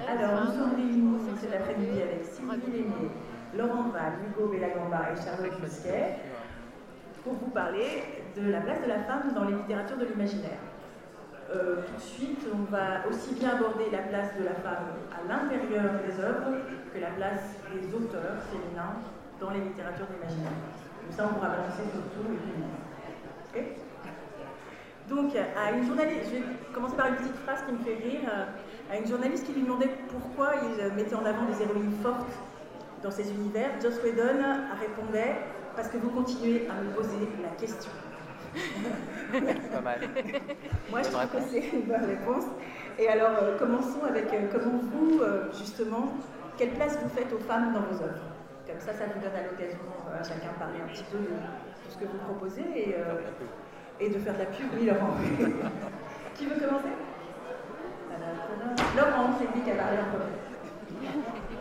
Alors, nous sommes réunis cet après-midi avec Sylvie Lenné, Laurent Val, Hugo Bellagamba et Charlotte Musquet pour vous parler de la place de la femme dans les littératures de l'imaginaire. Tout de suite, on va aussi bien aborder la place de la femme à l'intérieur des œuvres que la place des auteurs féminins dans les littératures de l'imaginaire. Comme ça, on pourra balancer surtout les féminins. Okay. Donc, à une journaliste, je vais commencer par une petite phrase qui me fait rire, à une journaliste qui lui demandait pourquoi il mettait en avant des héroïnes fortes dans ses univers, Joss Whedon répondait « Parce que vous continuez à me poser la question ». Pas mal. Moi, je trouve que c'est une bonne réponse. Et alors, commençons avec comment vous, justement, quelle place vous faites aux femmes dans vos œuvres. Comme ça vous donne à l'occasion à chacun de parler un petit peu de tout ce que vous proposez et de faire de la pub. Oui, Laurent. Qui veut commencer? Laurent, c'est lui qui a parlé en premier.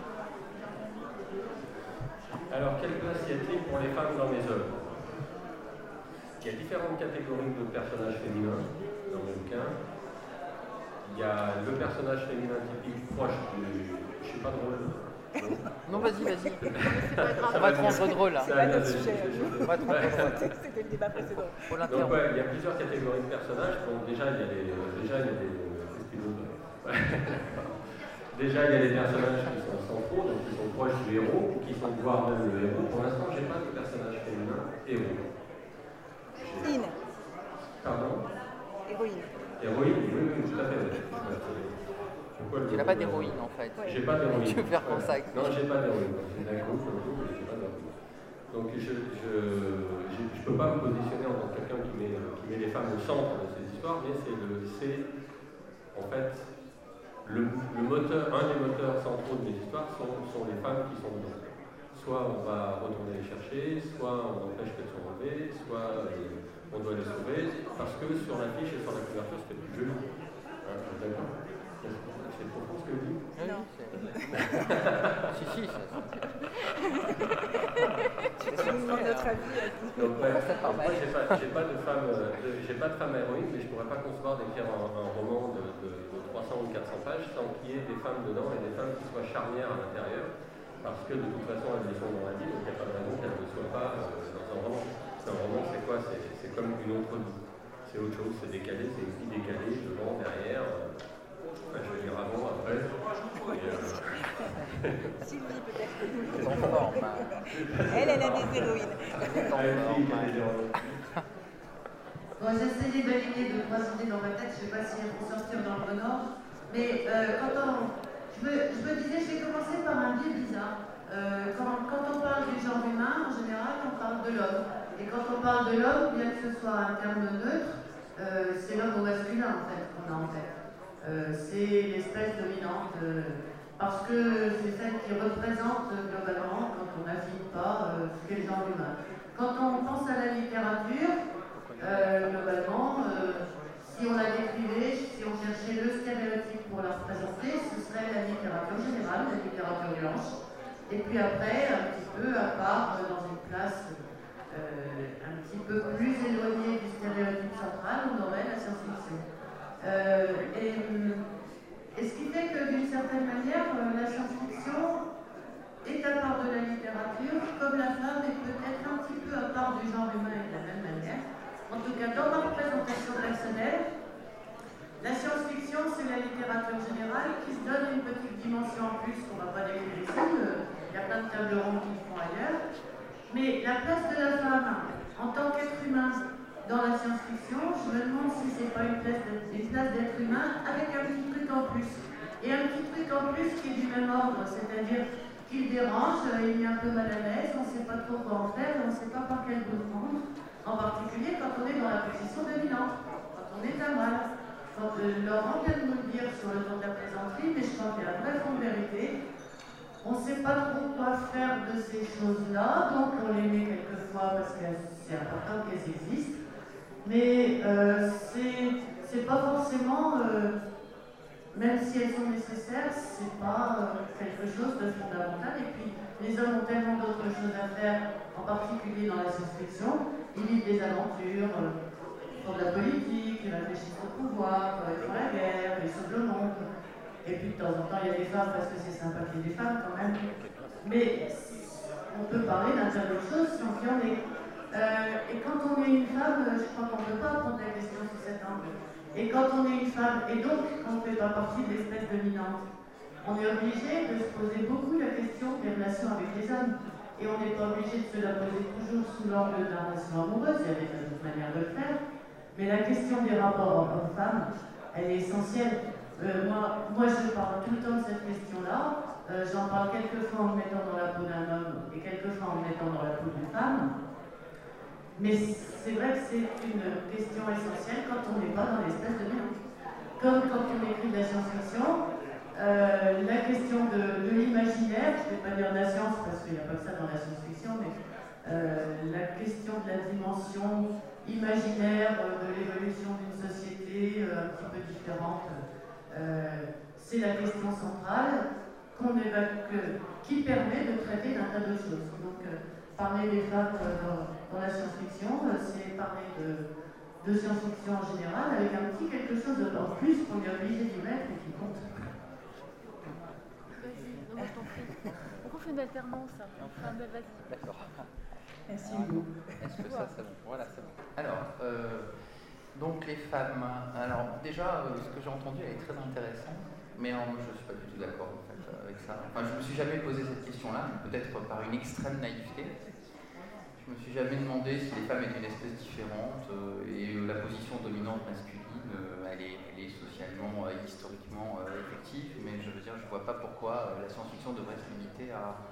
Alors, quelle place y a-t-il pour les femmes dans mes œuvres? Il y a différentes catégories de personnages féminins dans mes bouquins. Il y a le personnage féminin typique proche du... Je suis pas drôle. Non, vas-y. On va te rendre drôle là. C'est pas notre sujet. On va te rendre drôle. C'était le débat précédent. Donc, il y a plusieurs catégories de personnages. Donc, déjà, il y a des... Déjà, il y a les personnages qui sont centraux, donc qui sont proches du héros, ou qui sont voire même le héros. Pour l'instant, je n'ai pas de personnage féminin héros. Héroïne. Pardon? Héroïne. Héroïne, oui, tout à fait. Tu n'as pas d'héroïne en fait. J'ai pas d'héroïne. Tu veux faire comme ça? Non, j'ai pas d'héroïne. C'est d'un coup, mais j'ai pas d'héroïne. Donc je peux pas me positionner en tant que quelqu'un qui met les femmes au centre de ces histoires, mais c'est en fait un des moteurs centraux de mes histoires sont les femmes qui sont dedans. Soit on va retourner les chercher, soit on empêche qu'elles soient enlevées, soit on doit les sauver, parce que sur l'affiche et sur la couverture, c'était plus joli. D'accord. C'est profond ce que je dis? Non. Si, ça. Tu nous demandes notre avis. Donc, moi, j'ai pas de femme héroïne, mais je pourrais pas concevoir d'écrire un roman de 300 ou 400 pages sans qu'il y ait des femmes dedans et des femmes qui soient charnières à l'intérieur, parce que de toute façon, elles les sont dans la vie, donc il n'y a pas de raison qu'elles ne soient pas dans un roman. Un roman, c'est quoi? C'est comme une autre vie. C'est autre chose, c'est décalé, c'est aussi décalé, devant, derrière. Je vais dire avant, après. Sylvie, peut-être. Elle a des héroïnes. Bon, j'ai essayé d'aligner de croisonder dans ma tête, je ne sais pas si elles vont sortir dans le bon ordre, mais je me disais, je vais commencer par un biais bizarre. Quand on parle du genre humain, en général, on parle de l'homme. Et quand on parle de l'homme, bien que ce soit un terme neutre, c'est l'homme au masculin, en fait, qu'on a en tête. C'est l'espèce dominante, parce que c'est celle qui représente globalement, quand on n'affine pas, ce qu'est le genre humain. Quand on pense à la littérature, globalement, si on la décrivait, si on cherchait le stéréotype pour la représenter, ce serait la littérature générale, la littérature blanche. Et puis après, un petit peu à part, dans une classe un petit peu plus éloignée du stéréotype central, on aurait la science-fiction. Et ce qui fait que d'une certaine manière, la science-fiction est à part de la littérature, comme la femme est peut-être un petit peu à part du genre humain et de la même manière. En tout cas, dans ma représentation personnelle, la science-fiction, c'est la littérature générale qui se donne une petite dimension en plus qu'on ne va pas décrire ici. Il y a plein de tables rondes qui font ailleurs. Mais la place de la femme en tant qu'être humain dans la science-fiction, je me demande si c'est pas une place d'être humain avec un petit truc en plus. Et un petit truc en plus qui est du même ordre, c'est-à-dire qu'il dérange, il est un peu mal à l'aise, on ne sait pas trop quoi en faire, on ne sait pas par quel bout de prendre, en particulier quand on est dans la position dominante, quand on est à mal. Quand Laurent vient de nous le dire sur le ton de la plaisanterie, mais je pense qu'il y a un vrai fond de vérité. On ne sait pas trop quoi faire de ces choses-là, donc on les met quelquefois parce que c'est important qu'elles existent. Mais c'est pas forcément, même si elles sont nécessaires, c'est pas quelque chose de fondamental. Et puis, les hommes ont tellement d'autres choses à faire, en particulier dans la science-fiction. Ils vivent des aventures, font de la politique, ils réfléchissent au pouvoir, ils font la guerre, ils sauvent le monde. Et puis de temps en temps, il y a des femmes parce que c'est sympa qu'il y ait des femmes quand même. Mais on peut parler d'un tas de choses sans qu'il y en ait. Et quand on est une femme, je crois qu'on ne peut pas prendre la question sous cet angle. Et quand on est une femme, et donc on ne fait pas partie de l'espèce dominante, on est obligé de se poser beaucoup la question des relations avec les hommes. Et on n'est pas obligé de se la poser toujours sous l'angle de la relation amoureuse, il y a des tas d'autres manières de le faire. Mais la question des rapports hommes-femmes, elle est essentielle. Moi, je parle tout le temps de cette question-là. J'en parle quelquefois en me mettant dans la peau d'un homme et quelquefois en me mettant dans la peau d'une femme. Mais c'est vrai que c'est une question essentielle quand on n'est pas dans l'espèce de mélange. Comme quand on écrit de la science-fiction, la question de l'imaginaire, je ne vais pas dire de la science parce qu'il n'y a pas que ça dans la science-fiction, mais la question de la dimension imaginaire de l'évolution d'une société un petit peu différente, c'est la question centrale qu'on évoque, qui permet de traiter d'un tas de choses. Donc, parler des femmes dans la science-fiction, c'est parler de science-fiction en général, avec un petit quelque chose en plus qu'on est obligé d'y mettre et qui compte. Vas-y, non, je t'en prie. Pourquoi on fait une alternance? Enfin, vas-y. D'accord. Merci Hugo. Est-ce que ça, c'est bon? Voilà, c'est bon. Alors, donc les femmes. Alors, déjà, ce que j'ai entendu est très intéressant, mais je ne suis pas du tout d'accord en fait, avec ça. Enfin, je ne me suis jamais posé cette question-là, peut-être par une extrême naïveté. Je ne me suis jamais demandé si les femmes étaient une espèce différente et la position dominante masculine, elle est socialement, historiquement effective, mais je veux dire, je ne vois pas pourquoi la science-fiction devrait se limiter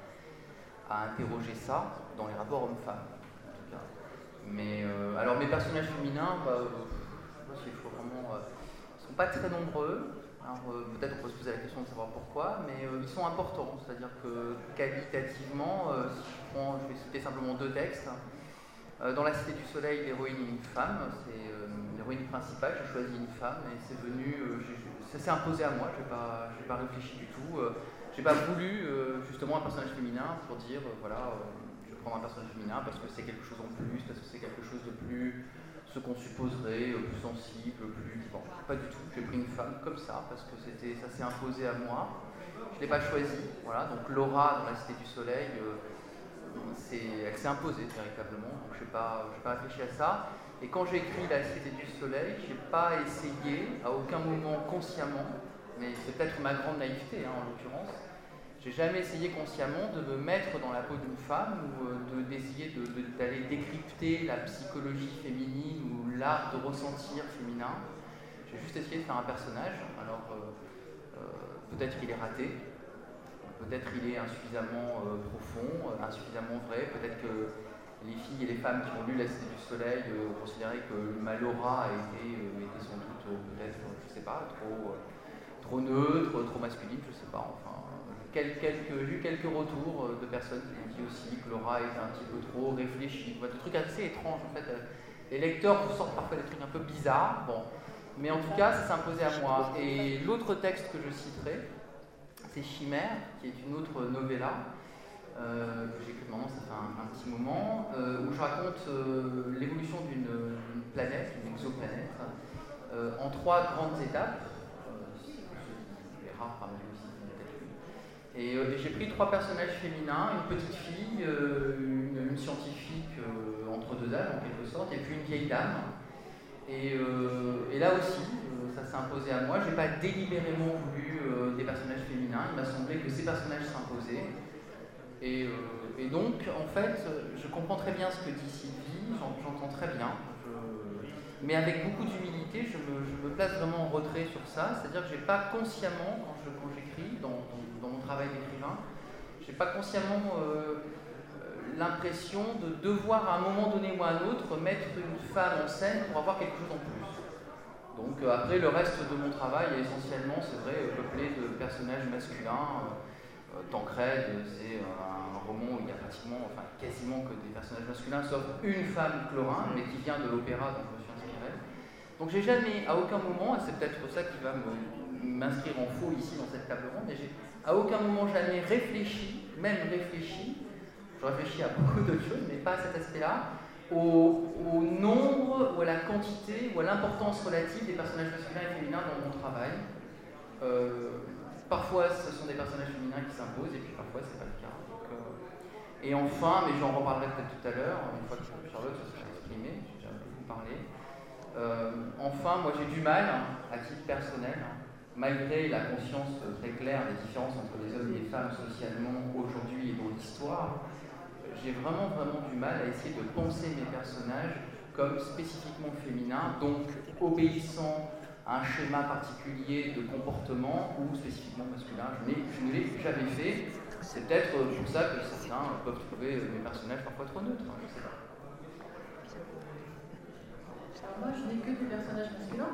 à interroger ça dans les rapports hommes-femmes, en tout cas. Mais alors mes personnages féminins, il faut vraiment, ils sont pas très nombreux. Alors peut-être on peut se poser la question de savoir pourquoi, mais ils sont importants. C'est-à-dire que qualitativement, si je vais citer simplement deux textes. Dans La Cité du Soleil, l'héroïne est une femme. C'est l'héroïne principale. J'ai choisi une femme et c'est venu, ça s'est imposé à moi. Je n'ai pas réfléchi du tout. J'ai pas voulu justement un personnage féminin pour dire voilà, je vais prendre un personnage féminin parce que c'est quelque chose en plus, parce que c'est quelque chose de plus, ce qu'on supposerait, plus sensible, plus vivant. Pas du tout. J'ai pris une femme comme ça parce que ça s'est imposé à moi. Je l'ai pas choisi. Voilà. Donc Laura dans La Cité du Soleil, elle s'est imposée véritablement. Donc je n'ai pas réfléchi à ça. Et quand j'ai écrit La Cité du Soleil, j'ai pas essayé à aucun moment consciemment, mais c'est peut-être ma grande naïveté en l'occurrence. J'ai jamais essayé consciemment de me mettre dans la peau d'une femme ou d'essayer d'aller décrypter la psychologie féminine ou l'art de ressentir féminin. J'ai juste essayé de faire un personnage. Alors peut-être qu'il est raté, peut-être qu'il est insuffisamment profond, insuffisamment vrai, peut-être que les filles et les femmes qui ont lu La Cité du Soleil considéraient que ma Laura était sans doute peut-être, je sais pas, trop neutre, trop masculine, je sais pas, enfin. J'ai eu quelques retours de personnes qui m'ont dit aussi que Laura était un petit peu trop réfléchie, des trucs assez étranges en fait. Les lecteurs vous sortent parfois des trucs un peu bizarres, bon. Mais en tout cas, ça s'est imposé à moi. Et l'autre texte que je citerai, c'est Chimère, qui est une autre novella, que j'ai écrite maintenant, ça fait un petit moment, où je raconte l'évolution d'une planète, d'une exoplanète, en 3 grandes étapes. C'est rare parmi eux aussi, peut-être une. Et j'ai pris 3 personnages féminins, une petite fille, une scientifique entre 2 âges en quelque sorte, et puis une vieille dame. Et là aussi, ça s'est imposé à moi. Je n'ai pas délibérément voulu des personnages féminins. Il m'a semblé que ces personnages s'imposaient. Et donc, en fait, je comprends très bien ce que dit Sylvie, j'entends très bien. Mais avec beaucoup d'humilité, je me place vraiment en retrait sur ça. C'est-à-dire que je n'ai pas consciemment, quand j'écris, dans mon travail d'écrivain, je n'ai pas consciemment l'impression de devoir à un moment donné ou à un autre mettre une femme en scène pour avoir quelque chose en plus. Donc après le reste de mon travail est essentiellement, c'est vrai, peuplé de personnages masculins. Tancrède, c'est un roman où il y a pratiquement, enfin quasiment que des personnages masculins, sauf une femme, Clorin, mais qui vient de l'opéra dont je me suis inspiré. Donc j'ai jamais, à aucun moment, et c'est peut-être ça qui va m'inscrire en faux ici dans cette table ronde, mais j'ai à aucun moment jamais réfléchi, je réfléchis à beaucoup d'autres choses, mais pas à cet aspect-là, au nombre, ou à la quantité, ou à l'importance relative des personnages masculins et féminins dans mon travail. parfois ce sont des personnages féminins qui s'imposent et puis parfois c'est pas le cas. Donc, et enfin, mais j'en reparlerai peut-être tout à l'heure, une fois que Charlotte se sera exprimée, j'ai déjà beaucoup parlé. Enfin, moi j'ai du mal, à titre personnel, malgré la conscience très claire des différences entre les hommes et les femmes socialement aujourd'hui et dans l'histoire, j'ai vraiment du mal à essayer de penser mes personnages comme spécifiquement féminins, donc obéissant à un schéma particulier de comportement ou spécifiquement masculin. Je ne l'ai jamais fait. C'est peut-être pour ça que certains peuvent trouver mes personnages parfois trop neutres, je sais pas. Alors moi, je n'ai que des personnages masculins.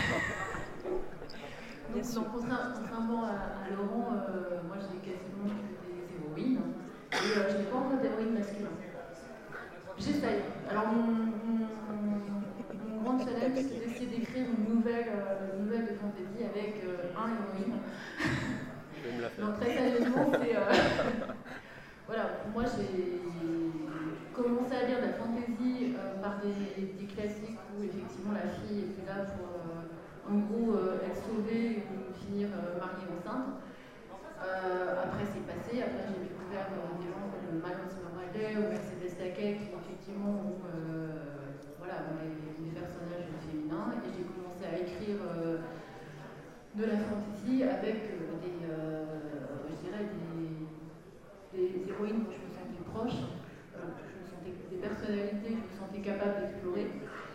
Donc, contrairement à Laurent, moi j'ai quasiment que des héroïnes. Et je n'ai pas encore d'héroïne masculin. J'essaye. Alors mon grand challenge, c'est d'essayer d'écrire une nouvelle de fantasy avec un héroïne. Donc très sérieusement, c'est... voilà, moi j'ai commencé à lire de la fantasy par des classiques où effectivement la fille était là pour en gros être sauvée ou finir mariée enceinte. Après c'est passé, après j'ai découvert des gens comme Marion Zimmer ou Mercedes Taquet qui effectivement ont voilà, des personnages féminins et j'ai commencé à écrire de la fantasy avec je dirais des héroïnes que je me sentais proches, des personnalités que je me sentais capable d'explorer.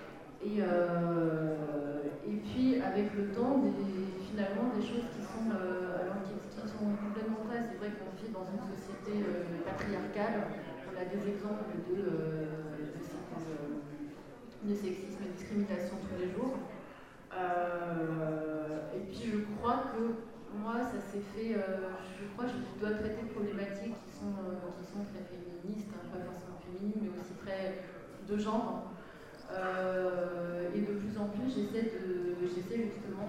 Et puis avec le temps, finalement des choses qui sont, qui sont complètement vraies. C'est vrai qu'on vit dans une société patriarcale. On a des exemples de sexisme et de discrimination tous les jours. Et puis je crois que moi ça s'est fait, je crois que je dois traiter de problématiques qui sont très féministes, hein, pas forcément féminines, mais aussi très de genre. Et de plus en plus, j'essaie justement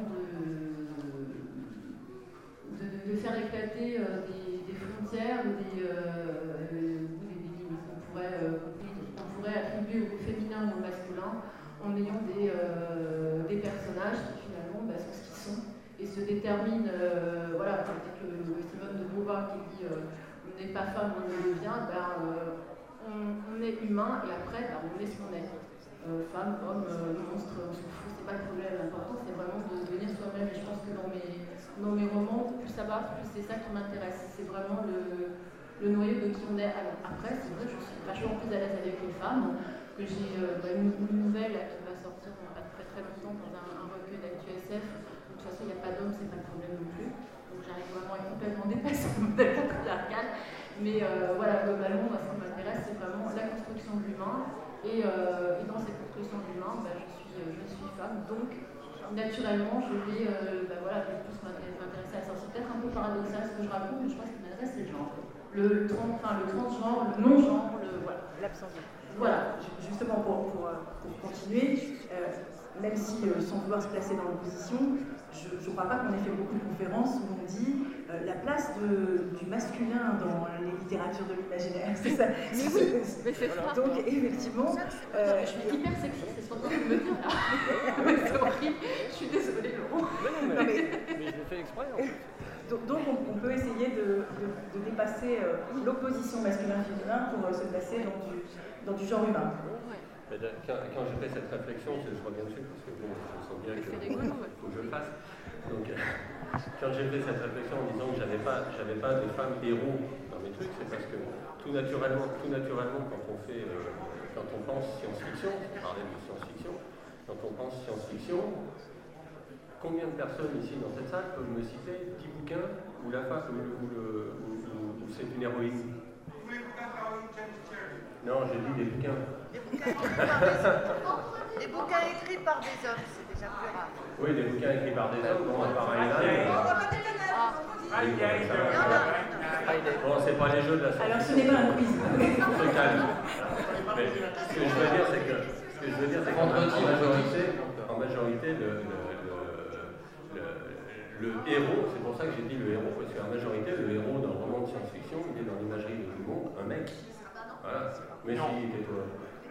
de faire éclater des frontières ou des limites qu'on pourrait attribuer au féminin ou au masculin en ayant des personnages qui finalement sont ce qu'ils sont et se déterminent, voilà, peut-être le Simone de Beauvoir qui dit on n'est pas femme, on le devient, on est humain et après on est ce qu'on est. Femme, homme, monstre, on s'en fout, c'est pas le problème. L'important c'est vraiment de devenir soi-même et je pense que dans mes romans, plus ça va, plus c'est ça qui m'intéresse. C'est vraiment le noyau de qui on est. Alors, après, c'est vrai que je suis vachement plus à l'aise avec les femmes, que j'ai une nouvelle là, qui va sortir dans pas très longtemps dans un recueil d'actu-SF. De toute façon, il n'y a pas d'homme, c'est pas le problème non plus. Donc j'arrive vraiment à complètement dépasser le modèle patriarcal. Mais voilà, globalement, moi, ce qui m'intéresse, c'est vraiment la construction de l'humain. Et dans cette construction de l'humain, je suis femme, donc naturellement je vais voilà, plus m'intéresser à ça. C'est peut-être un peu paradoxal ce que je raconte, mais je pense que ce qui m'intéresse c'est le genre. Le transgenre, le non-genre, voilà. L'absence. Voilà, justement pour continuer, même si sans vouloir se placer dans l'opposition, je ne crois pas qu'on ait fait beaucoup de conférences où on dit la place du masculin dans les littératures de l'imaginaire. C'est ça. Mais oui, mais c'est ça. Donc effectivement, je suis hyper sexiste, c'est ce qu'on vient de me dire là. C'est horrible. Je suis désolée, Laurent. Mais je l'ai fait exprès en fait. Donc on peut essayer de dépasser l'opposition masculin-féminin pour se placer dans du genre humain. Quand j'ai fait cette réflexion, je reviens dessus parce que bon, je sens bien qu'il faut que je le fasse. Donc, quand j'ai fait cette réflexion en disant que j'avais pas de femmes héros dans mes trucs, c'est parce que tout naturellement, quand on pense science-fiction, on parlait de science-fiction, quand on pense science-fiction, combien de personnes ici dans cette salle peuvent me citer 10 bouquins où la femme où c'est une héroïne? Non, j'ai dit des bouquins. Des bouquins écrits par des hommes, c'est déjà plus rare. Oui, des bouquins écrits par des hommes, bon, pareil là. Bon, c'est pas les jeux de la science. Alors ce n'est pas un quiz. On se calme. Mais ce que je veux dire, c'est qu'en majorité, le héros, c'est pour ça que j'ai dit le héros, parce qu'en majorité, le héros dans le roman de science-fiction, il est dans l'imagerie de tout le monde, un mec. Voilà. Mais si, tais-toi.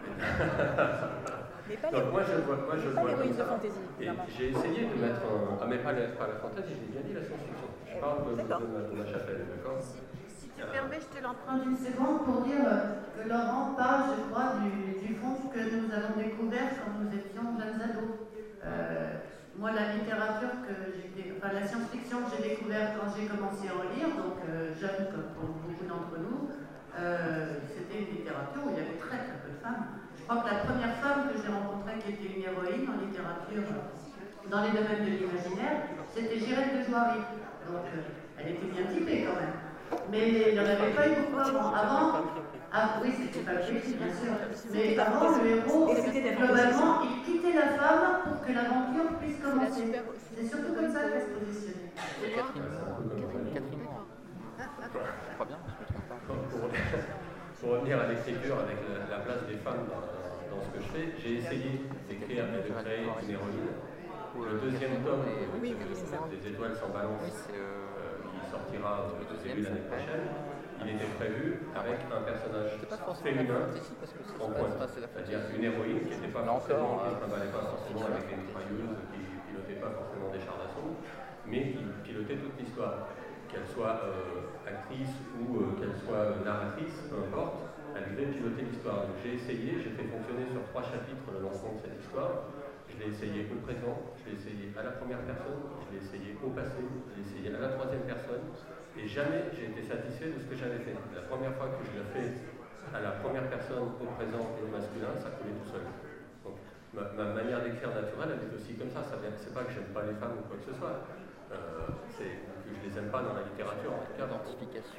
Donc moi je vois comme ça. De fantasy. Et j'ai essayé de mettre un... Ah mais pas la fantasy, j'ai bien dit la science-fiction. Je Je parle de ma chapelle, d'accord? Si tu permets, je te l'emprunte. Une seconde pour dire que Laurent parle, je crois, du fond que nous avons découvert quand nous étions jeunes ados. Moi, la littérature la science-fiction que j'ai découverte quand j'ai commencé à en lire, donc jeune comme pour beaucoup d'entre nous, c'était une littérature où il y avait très très peu de femmes. Je crois que la première femme que j'ai rencontrée qui était une héroïne en littérature dans les domaines de l'imaginaire, c'était Girette de Joiry. Donc elle était bien typée quand même. Mais il n'y en avait pas eu beaucoup avant. Oui, c'était pas écrit, bien sûr. Mais avant, le héros, globalement, il quittait la femme pour que l'aventure puisse commencer. C'est surtout comme ça qu'elle se positionnait. Catherine Moore. Pas bien, je me trompe pas. Pour revenir à l'écriture avec la place des femmes dans ce que je fais, j'ai essayé d'écrire et de créer une héroïne. Le deuxième tome des Étoiles sans balance, qui sortira au début de l'année prochaine, il était prévu avec un personnage féminin en pointe, c'est-à-dire une héroïne qui n'était pas forcément, qui ne travaillait pas forcément avec des mitrailleuses, qui ne pilotait pas forcément des chars d'assaut, mais qui pilotait toute l'histoire. Qu'elle soit actrice ou qu'elle soit narratrice, peu importe, elle devait piloter l'histoire. Donc j'ai essayé, j'ai fait fonctionner sur 3 chapitres le lancement de cette histoire. Je l'ai essayé au présent, je l'ai essayé à la première personne, je l'ai essayé au passé, je l'ai essayé à la 3e personne, et jamais j'ai été satisfait de ce que j'avais fait. La première fois que je l'ai fait à la première personne, au présent et au masculin, ça coulait tout seul. Donc ma manière d'écrire naturelle, elle est aussi comme ça. C'est pas que j'aime pas les femmes ou quoi que ce soit. C'est que je les aime pas dans la littérature, en tout cas. Identification.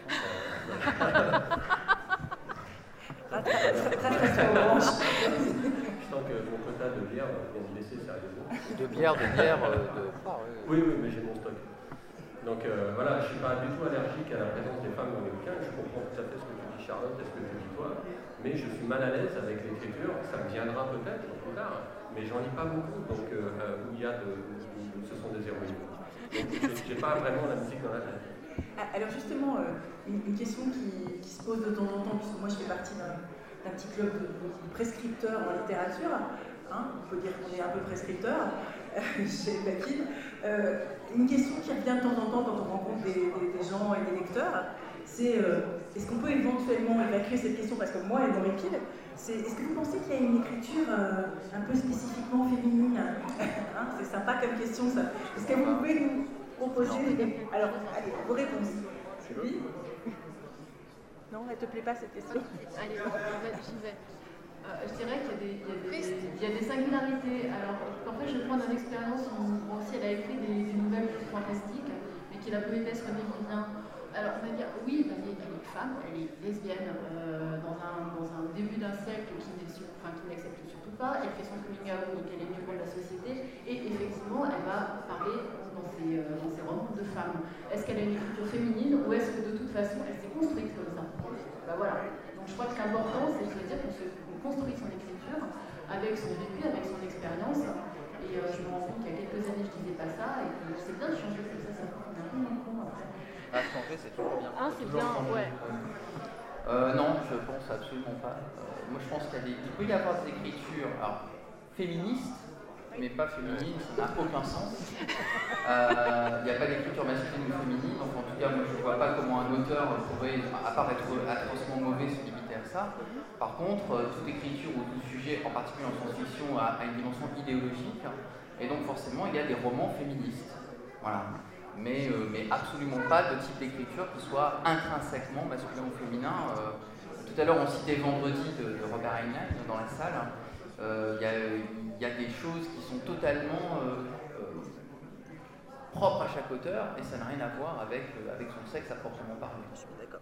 Je sens que mon quota de bière vient de baisser sérieusement. De bière. Oui, mais j'ai mon stock. Donc voilà, je ne suis pas du tout allergique à la présence des femmes dans les bouquins. Je comprends tout à fait ce que tu dis, Charlotte, et ce que tu dis toi. Mais je suis mal à l'aise avec l'écriture. Ça me viendra peut-être plus tard, mais j'en lis pas beaucoup. Donc où ce sont des héroïnes. Donc j'ai pas vraiment la musique dans la tête. Alors justement, une question qui se pose de temps en temps, puisque moi je fais partie d'un petit club de prescripteurs en littérature, il faut dire qu'on est un peu prescripteur chez Bakin. Une question qui revient de temps en temps quand on rencontre des gens et des lecteurs, c'est est-ce qu'on peut éventuellement évacuer cette question, parce que moi elle m'horripile, c'est est-ce que vous pensez qu'il y a une écriture un peu spécifiquement féminine? C'est sympa comme question ça. Est-ce que vous pouvez nous proposer Alors, allez, vos réponses. Oui? Non, elle te plaît pas cette question? Allez, j'y vais. Je dirais qu'il y a des singularités. Alors, en fait, je vais prendre une expérience où moi aussi elle a écrit des nouvelles plus fantastiques, mais qui la poétesse remet bien. Alors, on va dire, oui, elle est une femme, elle est lesbienne dans un début d'un siècle qui n'accepte surtout pas. Elle fait son coming out, donc elle est du rôle de la société, et effectivement, elle va parler dans ses romans de femmes. Est-ce qu'elle a une écriture féminine ou est-ce que de toute façon elle s'est construite comme ça? Ben voilà. Donc je crois que l'important c'est de dire qu'on construit son écriture avec son vécu, avec son expérience. Et je me rends compte qu'il y a quelques années je disais pas ça et que c'est bien de changer comme ça fait un peu moins con après. Changer c'est toujours bien. C'est bien, ouais. Non, je pense absolument pas. Moi je pense qu'il peut y avoir des écritures féministes, mais pas féminine, ça n'a aucun sens. Il n'y a pas d'écriture masculine ou féminine, donc en tout cas, moi je ne vois pas comment un auteur pourrait, à part être atrocement mauvais, se limiter à ça. Par contre, toute écriture ou tout sujet, en particulier en science-fiction, a une dimension idéologique, et donc forcément, il y a des romans féministes. Voilà. Mais absolument pas de type d'écriture qui soit intrinsèquement masculin ou féminin. Tout à l'heure, on citait Vendredi de Robert Heinlein dans la salle. Il y a des choses qui sont totalement propres à chaque auteur et ça n'a rien à voir avec son sexe à proprement parler. Je suis d'accord.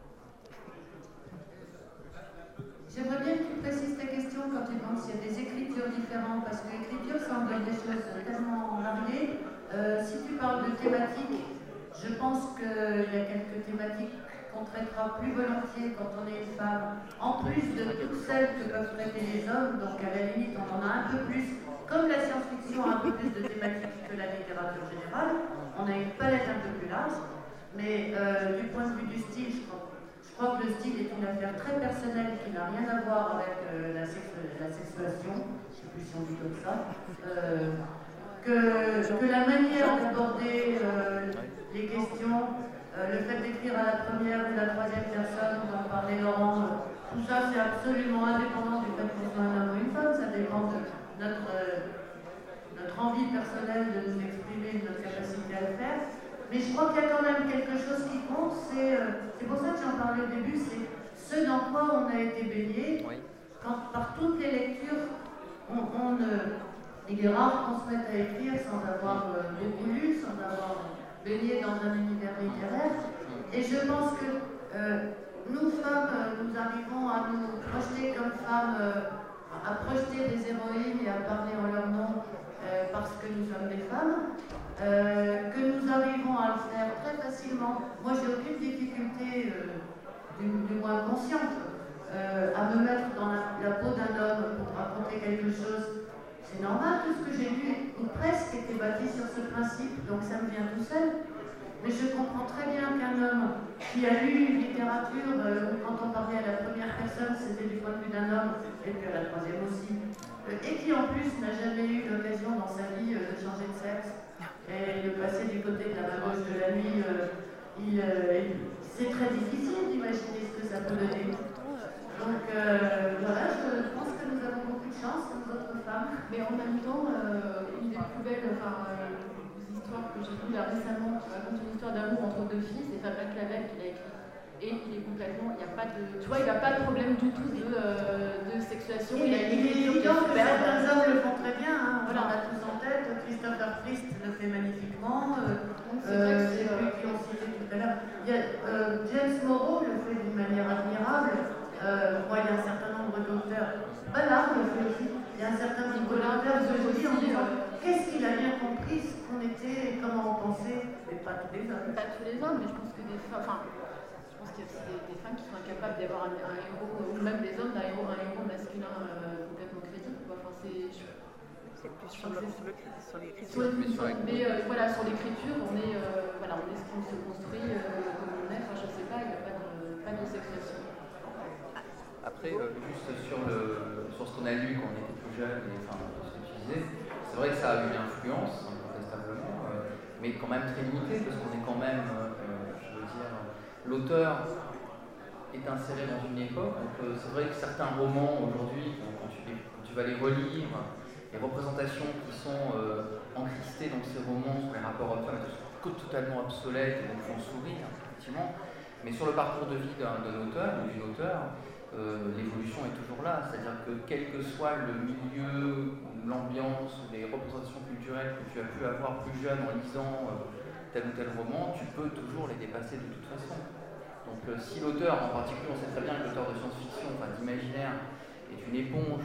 J'aimerais bien que tu précises ta question quand tu demandes s'il y a des écritures différentes, parce que l'écriture, ça englobe des choses tellement variées. Si tu parles de thématiques, je pense qu'il y a quelques thématiques qu'on traitera plus volontiers quand on est une femme, en plus de toutes celles que peuvent traiter les hommes, donc à la limite on en a un peu plus, comme la science-fiction a un peu plus de thématiques que la littérature générale, on a une palette un peu plus large, mais du point de vue du style, je crois que le style est une affaire très personnelle qui n'a rien à voir avec la sexuation, je ne sais plus si on dit comme ça, que la manière d'aborder les questions, le fait d'écrire à la première ou la troisième personne, on va parler Laurent, tout ça c'est absolument indépendant du fait qu'on soit un homme ou une femme, ça dépend de notre envie personnelle de nous exprimer, de notre capacité à le faire. Mais je crois qu'il y a quand même quelque chose qui compte, c'est pour ça que j'en parlais au début, c'est ce dans quoi on a été baigné. Quand par toutes les lectures, il est rare qu'on se mette à écrire sans avoir beaucoup lu, sans avoir baigné dans un univers littéraire. Et je pense que nous, femmes, nous arrivons à nous projeter comme femmes, à projeter des héroïnes et à parler en leur nom parce que nous sommes des femmes, que nous arrivons à le faire très facilement. Moi, j'ai aucune difficulté, du moins consciente, à me mettre dans la peau d'un homme pour raconter quelque chose. C'est normal, tout ce que j'ai lu, ou presque, était bâti sur ce principe, donc ça me vient tout seul. Mais je comprends très bien qu'un homme qui a lu une littérature, quand on parlait à la première personne, c'était du point de vue d'un homme, et puis à la troisième aussi, et qui en plus n'a jamais eu l'occasion dans sa vie de changer de sexe, et de passer du côté de la main gauche de la nuit, c'est très difficile d'imaginer ce que ça peut donner. Donc voilà, je pense que nous avons beaucoup de chance, nous autres femmes. Mais en même temps, une des plus belles histoires que j'ai lues là récemment, qui raconte une histoire d'amour entre deux filles, c'est Fabrice Clavel qui l'a écrit. Et il est complètement, il n'y a pas de, tu vois, il n'a pas de problème du tout de sexuation. Il est évident que certains hommes le font très bien, hein. Voilà. On a tous en tête, Christopher Priest le fait magnifiquement, c'est celui qui ont cité tout à l'heure. James Morrow le fait d'une manière admirable. Moi, il y a un certain nombre d'auteurs. Ballard le fait aussi. Il y a un certain nombre d'auteurs que je dis en disant qu'est-ce qu'il a bien compris, ce qu'on était, comment on pensait, mais pas tous les hommes. Pas tous les hommes, mais je pense que des femmes, je pense qu'il y a aussi des femmes qui sont incapables d'avoir un héros, ou même des hommes d'un héros masculin complètement crédible. Enfin, c'est plus sur l'écriture. Mais voilà, sur l'écriture, on est ce qu'on se construit comme on est. Enfin, je sais pas, il n'y a pas de sexuation. Après, juste sur ce qu'on a lu quand on était plus jeune, et enfin, ce que tu disais, c'est vrai que ça a eu une influence, incontestablement, mais quand même très limitée, parce qu'on est quand même, je veux dire, l'auteur est inséré dans une époque, donc c'est vrai que certains romans aujourd'hui, quand tu vas les relire, les représentations qui sont encristées dans ces romans sur les rapports hommes-femmes sont totalement obsolètes et donc font sourire, effectivement, mais sur le parcours de vie d'un auteur ou d'une auteure, l'évolution est toujours là, c'est-à-dire que quel que soit le milieu, l'ambiance ou les représentations culturelles que tu as pu avoir plus jeune en lisant tel ou tel roman, tu peux toujours les dépasser de toute façon. Donc si l'auteur, en particulier, on sait très bien que l'auteur de science-fiction, enfin d'imaginaire, est une éponge,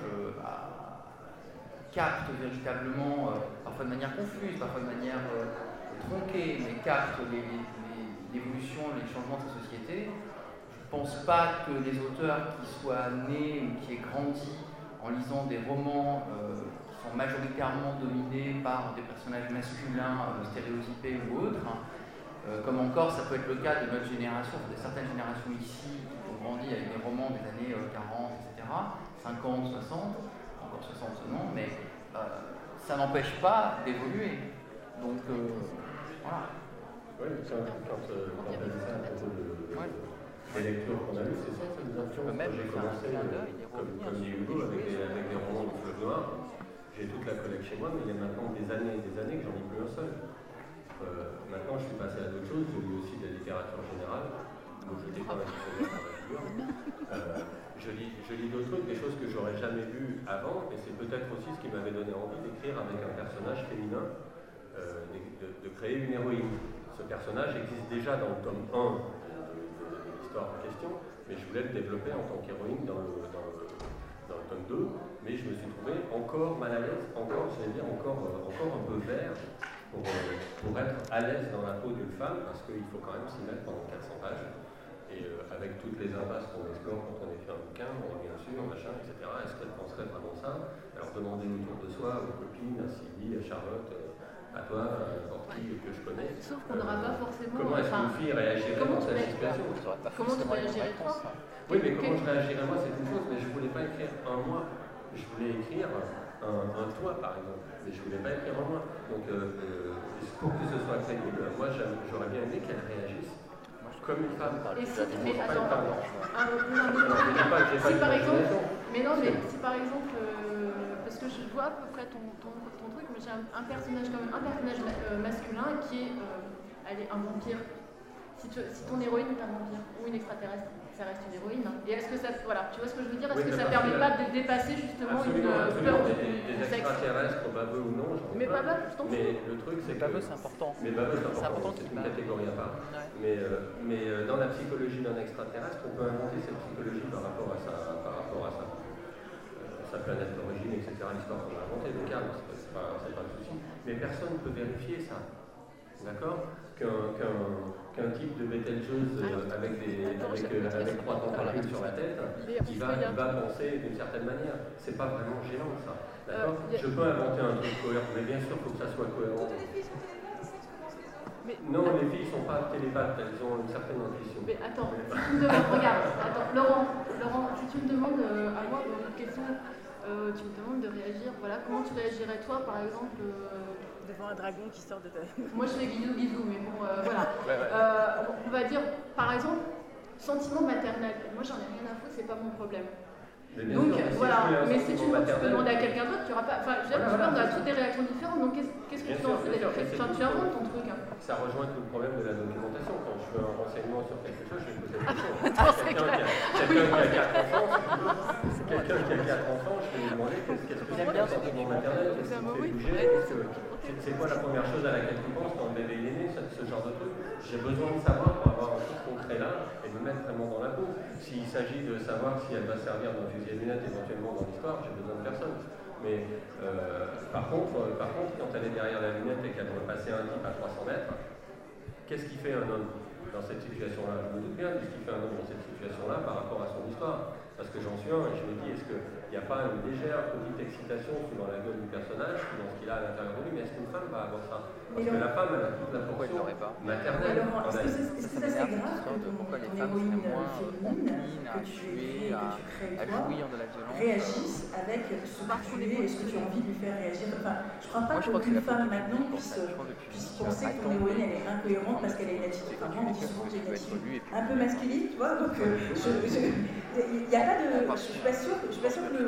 capte véritablement, parfois de manière confuse, parfois de manière tronquée, mais capte l'évolution, les changements de sa société. Je ne pense pas que les auteurs qui soient nés ou qui aient grandi en lisant des romans qui sont majoritairement dominés par des personnages masculins stéréotypés ou autres, comme encore ça peut être le cas de notre génération, de certaines générations ici qui ont grandi avec des romans des années 40, etc., 50, 60, encore 60 seulement, mais ça n'empêche pas d'évoluer. Donc voilà. Oui, quand on a dit ça à propos des lectures qu'on a lues, c'est certaines influences. J'ai commencé, comme dit Hugo, avec des romans de Fleuve Noir. J'ai toute la collecte chez moi, mais il y a maintenant des années et des années que j'en lis plus un seul. Maintenant, je suis passé à d'autres choses. Je lis aussi de la littérature générale. Donc, je n'étais pas un dictionnaire par la figure. Je lis d'autres trucs, des choses que j'aurais jamais vues avant, et c'est peut-être aussi ce qui m'avait donné envie d'écrire avec un personnage féminin, de créer une héroïne. Ce personnage existe déjà dans le tome 1 de l'histoire en question, mais je voulais le développer en tant qu'héroïne dans le tome 2, mais je me suis trouvé encore mal à l'aise, encore un peu vert pour être à l'aise dans la peau d'une femme, parce qu'il faut quand même s'y mettre pendant 400 pages. Et avec toutes les impasses qu'on explore quand on écrit un bouquin, bien sûr, machin, etc. Est-ce qu'elle penserait vraiment ça? Alors demander autour de soi, aux copines, à Sylvie, à Charlotte, à toi, à n'importe qui que je connais. Sauf qu'on n'aura pas forcément. Comment est-ce qu'une fille réagirait dans cette situation? Comment tu réagirais toi? Oui, mais comment je réagirais moi, c'est une chose, mais je ne voulais pas écrire un mois. Je voulais écrire un toit, par exemple. Mais je ne voulais pas écrire en noir. Donc, pour que ce soit crédible, moi, j'aurais bien aimé qu'elle réagisse comme une femme. Et si, mais pas attends, une femme. si par exemple, mais non, mais si par exemple, parce que je vois à peu près ton truc, mais j'ai un personnage quand même, un personnage masculin qui est, elle est un vampire. Si ton héroïne est un vampire ou une extraterrestre, ça reste une héroïne. Et est-ce que ça, voilà, tu vois ce que je veux dire? Est-ce que ça permet pas de dépasser justement une peur des extraterrestres, babeux ou non? Mais babeux, je t'en fous. Mais le truc, c'est que babeux, c'est important. Mais babeux, c'est important. C'est une catégorie à part. Ouais. Mais dans la psychologie d'un extraterrestre, on peut inventer cette psychologie par rapport à sa planète d'origine, etc. L'histoire qu'on a inventée, le calme, c'est pas le souci. Mais personne ne peut vérifier ça. D'accord? Qu'un type de Betelgeuse avec 3 tentacules sur la tête, il va penser d'une certaine manière. C'est pas vraiment géant ça. D'accord? Je peux inventer un truc cohérent, mais bien sûr, il faut que ça soit cohérent. Non, les filles ne sont pas télépathes, elles ont une certaine intuition. Mais attends, si tu me demandes, regarde, attends, Laurent, si tu me demandes à moi une question, tu me demandes de réagir, voilà, comment tu réagirais toi, par exemple devant un dragon qui sort de ta... Moi je fais bisous, mais bon, voilà. On va dire, par exemple, sentiment maternel. Moi j'en ai rien à foutre, c'est pas mon problème. Donc voilà, mais si tu peux demander à quelqu'un d'autre, tu n'auras pas. Enfin, je veux dire, on a toutes des réactions différentes, donc qu'est-ce que tu en fais d'ailleurs? Tu inventes ton truc. Ça rejoint tout le problème de la documentation. Quand je veux un renseignement sur quelque chose, je vais poser des questions. Quelqu'un qui a 4 enfants, je vais lui demander qu'est-ce que c'est le sentiment maternel, qu'est-ce qui fait bouger, c'est quoi la première chose à laquelle tu penses quand le bébé est né, ce genre de truc. J'ai besoin de savoir pour avoir un truc concret là et me mettre vraiment dans la peau. S'il s'agit de savoir si elle va servir d'un fusil à lunettes éventuellement dans l'histoire, j'ai besoin de personne. Mais par contre, quand elle est derrière la lunette et qu'elle doit passer un type à 300 mètres, qu'est-ce qui fait un homme dans cette situation-là? Je me doute bien de ce qui fait un homme dans cette situation-là par rapport à son histoire. Parce que j'en suis un et je me dis, est-ce qu'il n'y a pas une légère petite excitation dans la gueule du personnage, dans ce qu'il a à l'intérieur de lui, mais est-ce qu'une femme va avoir ça? Parce que la femme, elle a toute la fonction maternelle. Alors, est-ce que ça c'est grave que ton héroïne féminine que tu crées toi réagisse avec ce que tu es et ce que tu as envie de lui faire réagir? Enfin, je ne crois pas qu'aucune femme maintenant puisse penser que ton héroïne elle est incohérente parce qu'elle a une attitude, enfin moi on dit souvent que j'ai une attitude un peu masculine, tu vois, donc il n'y a pas de... Je suis pas sûre que tu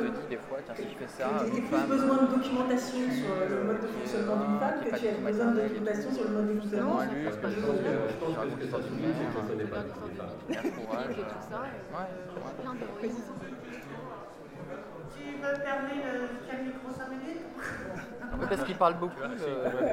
aies plus besoin de documentation sur le mode de fonctionnement d'une femme que tu aies besoin de documentation sur le mode de fonctionnement. Je pense que ce que ça souligne, c'est que je ne connais pas toutes les femmes. Tu me permets de faire le micro 5 minutes? Oui, parce qu'il parle beaucoup. En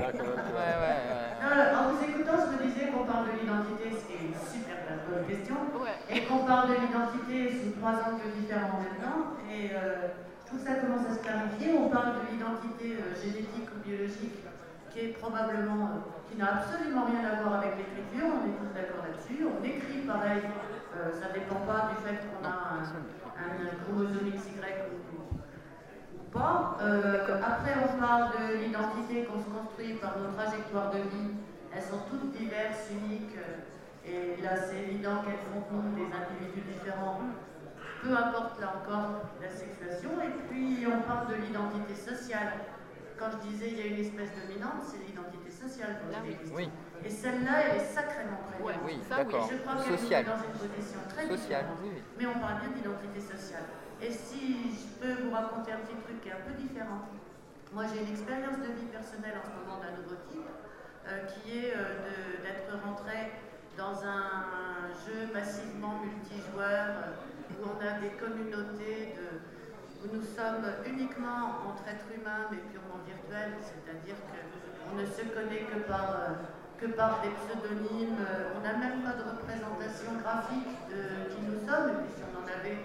vous écoutant, je me disais qu'on parle de l'identité, ce qui est une super bonne question, et qu'on parle de l'identité sous 3 angles différents en même temps. Et je trouve que ça commence à se clarifier. On parle de l'identité génétique ou biologique, qui est probablement, qui n'a absolument rien à voir avec l'écriture. On est tous d'accord là-dessus. On écrit pareil. Ça ne dépend pas du fait qu'on a un chromosome XY ou pas. Après, on parle de l'identité qu'on se construit par nos trajectoires de vie. Elles sont toutes diverses, uniques. Et là, c'est évident qu'elles font de nous des individus différents. Peu importe, là encore, la sexuation. Et puis, on parle de l'identité sociale. Quand je disais il y a une espèce dominante, c'est l'identité sociale. Oui. Et celle-là, elle est sacrément prégnante. Oui, d'accord. Je crois qu'elle est dans une position très différente. Oui. Mais on parle bien d'identité sociale. Et si je peux vous raconter un petit truc qui est un peu différent. Moi, j'ai une expérience de vie personnelle en ce moment d'un nouveau type, qui est d'être rentrée dans un jeu massivement multijoueur, où on a des communautés où nous sommes uniquement entre êtres humains, mais purement virtuels, c'est-à-dire qu'on ne se connaît que par des pseudonymes, on n'a même pas de représentation graphique de qui nous sommes, et puis si on en avait,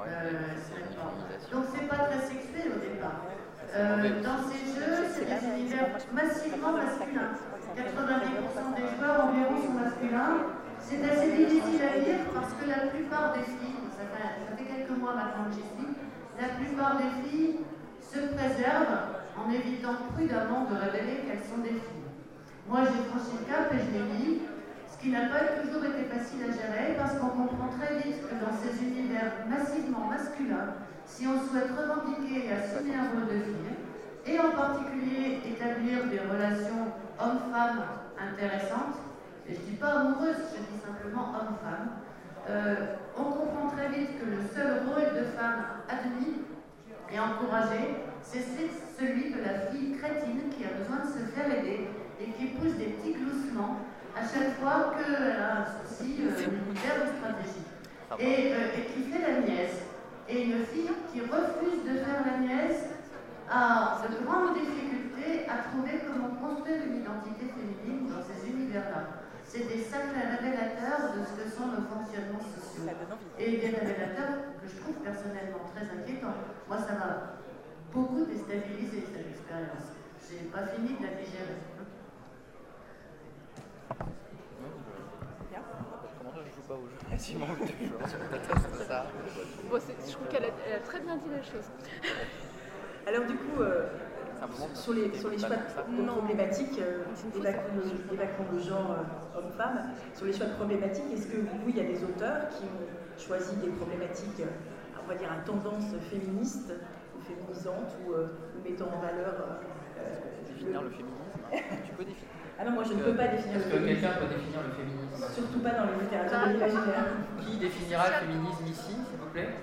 donc c'est pas très sexuel au départ. Dans ces jeux, c'est des univers massivement masculins. 90% des joueurs environ sont masculins. C'est assez difficile à dire parce que la plupart des filles, ça fait quelques mois maintenant que j'y suis, la plupart des filles se préservent en évitant prudemment de révéler qu'elles sont des filles. Moi, j'ai franchi le cap et je l'ai dit, ce qui n'a pas toujours été facile à gérer parce qu'on comprend très vite que dans ces univers massivement masculins, si on souhaite revendiquer et assumer un rôle de fille, et en particulier établir des relations hommes-femmes intéressantes, et je ne dis pas amoureuses, je dis simplement hommes-femmes, on comprend très vite que le seul rôle de femme admis et encouragé, c'est celui de la fille crétine qui a besoin de se faire aider et qui pousse des petits gloussements à chaque fois qu'elle a un souci militaire ou stratégique. Et qui fait la nièce. Et une fille qui refuse de faire la nièce a de grandes difficultés à trouver comment construire une identité féminine dans ces univers-là. C'est des sacrés révélateurs de ce que sont nos fonctionnements sociaux. Et des révélateurs que je trouve personnellement très inquiétants. Moi, ça m'a beaucoup déstabilisé cette expérience. Je n'ai pas fini de la digérer. Comment je joue pas au jeu? Si manque de joueurs, ça. Bon, je trouve qu'elle a très bien dit les choses. Alors du coup, sur les choix de problématiques, évacuons le genre homme-femme, sur les choix de problématiques, est-ce que vous, il y a des auteurs qui ont choisi des problématiques, on va dire, à tendance féministe ou féminisante ou mettant en valeur... définir le féminisme, tu peux définir. Ah non, moi je ne peux pas définir le féminisme. Est-ce que quelqu'un peut définir le féminisme? Surtout pas dans les littératures de l'imaginaire. Qui définira le féminisme ici, s'il vous plaît?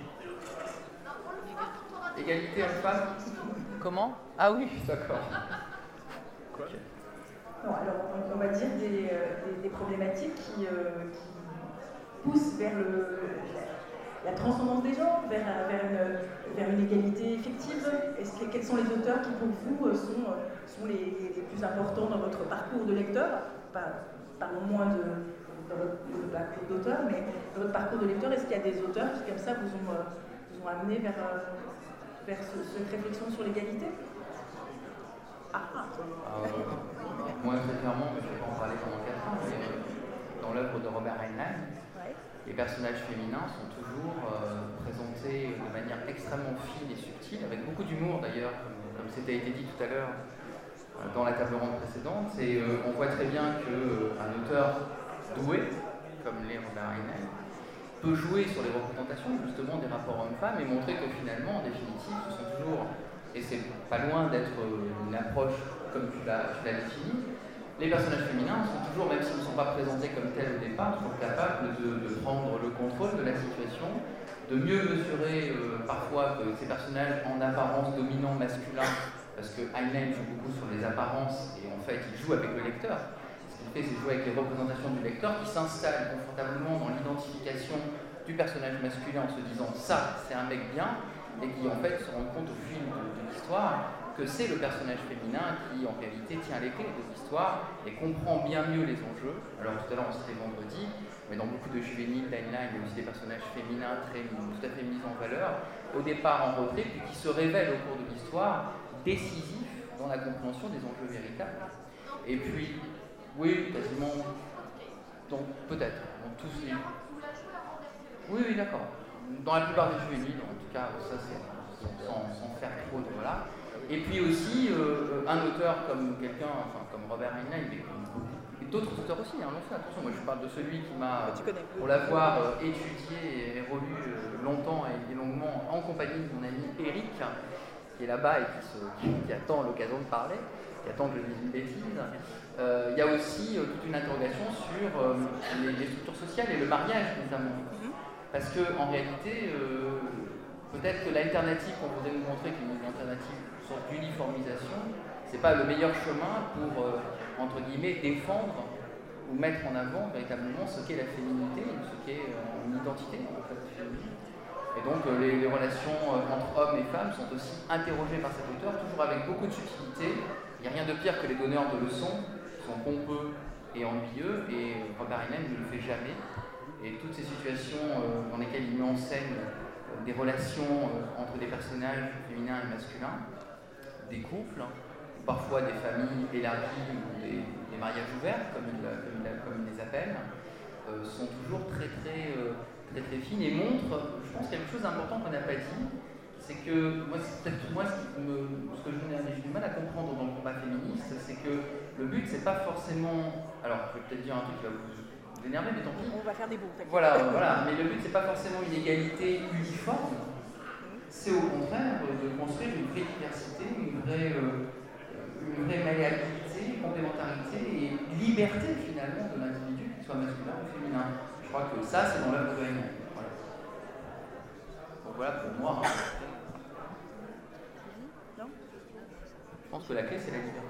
Égalité homme-femme? Comment? Ah oui, d'accord. Okay. Non, alors on va dire des problématiques qui poussent vers la transcendance des genres, vers une égalité effective. Quels sont les auteurs qui pour vous sont les plus importants dans votre parcours de lecteur? Parlons moins de votre parcours d'auteur, mais dans votre parcours de lecteur, est-ce qu'il y a des auteurs qui comme ça vous ont amené vers cette réflexion sur l'égalité? Moi, très clairement, je ne vais pas en parler pendant 4 ans, mais dans l'œuvre de Robert Heinlein, les personnages féminins sont toujours présentés de manière extrêmement fine et subtile, avec beaucoup d'humour d'ailleurs, comme c'était été dit tout à l'heure dans la table ronde précédente. Et on voit très bien qu'un auteur doué, comme l'est Robert Heinlein, peut jouer sur les représentations justement des rapports hommes-femmes et montrer que finalement, en définitive, ce sont toujours, et c'est pas loin d'être une approche comme tu l'as défini, les personnages féminins sont toujours, même s'ils ne sont pas présentés comme tels au départ, toujours capables de prendre le contrôle de la situation, de mieux mesurer parfois que ces personnages en apparence dominants masculins, parce que Heinlein joue beaucoup sur les apparences et en fait il joue avec le lecteur. C'est jouer avec les représentations du lecteur qui s'installe confortablement dans l'identification du personnage masculin en se disant ça c'est un mec bien, et qui en fait se rend compte au fil de l'histoire que c'est le personnage féminin qui en réalité tient les clés de l'histoire et comprend bien mieux les enjeux. Alors tout à l'heure on citait Vendredi, mais dans beaucoup de juvéniles d'Heinlein il y a aussi des personnages féminins tout à fait mis en valeur, au départ en retrait, puis qui se révèlent au cours de l'histoire décisifs dans la compréhension des enjeux véritables. Et puis oui, quasiment. Donc, peut-être. Dans tous les... Oui, d'accord. Dans la plupart des juvéniles, en tout cas, ça c'est sans faire trop de voilà. Et puis aussi, un auteur comme comme Robert Heinlein, et d'autres auteurs aussi, l'ont fait. Attention, moi je parle de celui qui m'a, pour l'avoir étudié et relu longtemps et longuement en compagnie de mon ami Eric, qui est là-bas et qui attend l'occasion de parler, qui attend que je dise une bêtise. Il y a aussi toute une interrogation sur les structures sociales et le mariage notamment. Parce qu'en réalité, peut-être que l'alternative qu'on voudrait nous montrer, qui est une alternative, une sorte d'uniformisation, c'est pas le meilleur chemin pour, entre guillemets, défendre ou mettre en avant véritablement ce qu'est la féminité, ce qu'est une identité en fait, féminine. Et donc les relations entre hommes et femmes sont aussi interrogées par cet auteur, toujours avec beaucoup de subtilité. Il n'y a rien de pire que les donneurs de leçons sont pompeux et ennuyeux, et Robert Heinlein ne le fait jamais. Et toutes ces situations dans lesquelles il met en scène des relations entre des personnages féminins et masculins, des couples, parfois des familles élargies ou des mariages ouverts, comme il les appelle, sont toujours très fines et montrent, je pense, quelque chose d'important qu'on n'a pas dit. C'est que, ce que j'ai du mal à comprendre dans le combat féministe, c'est que le but, c'est pas forcément. Alors, je vais peut-être dire un truc qui va vous énerver, mais tant pis. On va faire des bouts. Voilà, mais le but, c'est pas forcément une égalité uniforme, c'est au contraire de construire une vraie diversité, une vraie malléabilité, complémentarité et liberté finalement de l'individu, qu'il soit masculin ou féminin. Je crois que ça, c'est dans l'œuvre de Hegel. Voilà. Donc voilà pour moi. Non ? Je pense que la clé, c'est la liberté.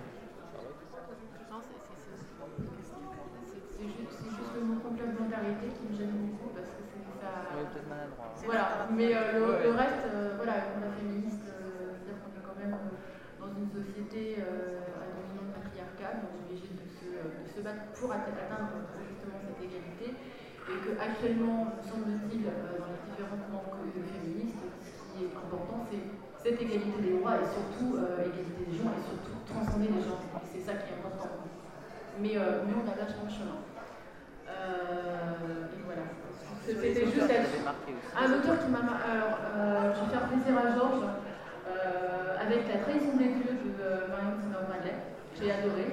C'est juste le mot complémentarité qui me gêne beaucoup parce que c'est ça. Oui, peut-être maladroit. Voilà, mais le reste, voilà, comme la féministe, dire qu'on est quand même dans une société à dominante patriarcale, donc obligé de se battre pour atteindre justement cette égalité, et que actuellement, me semble-t-il, dans les différents courants féministes, ce qui est important, c'est cette égalité des droits et surtout égalité des genres et surtout transcender les genres. C'est ça qui est important. Mais on a vachement de chemin. Et voilà. C'était juste un auteur qui m'a... Alors, je vais faire plaisir à Georges avec La trahison des dieux de Marion Zimmer Bradley. J'ai adoré.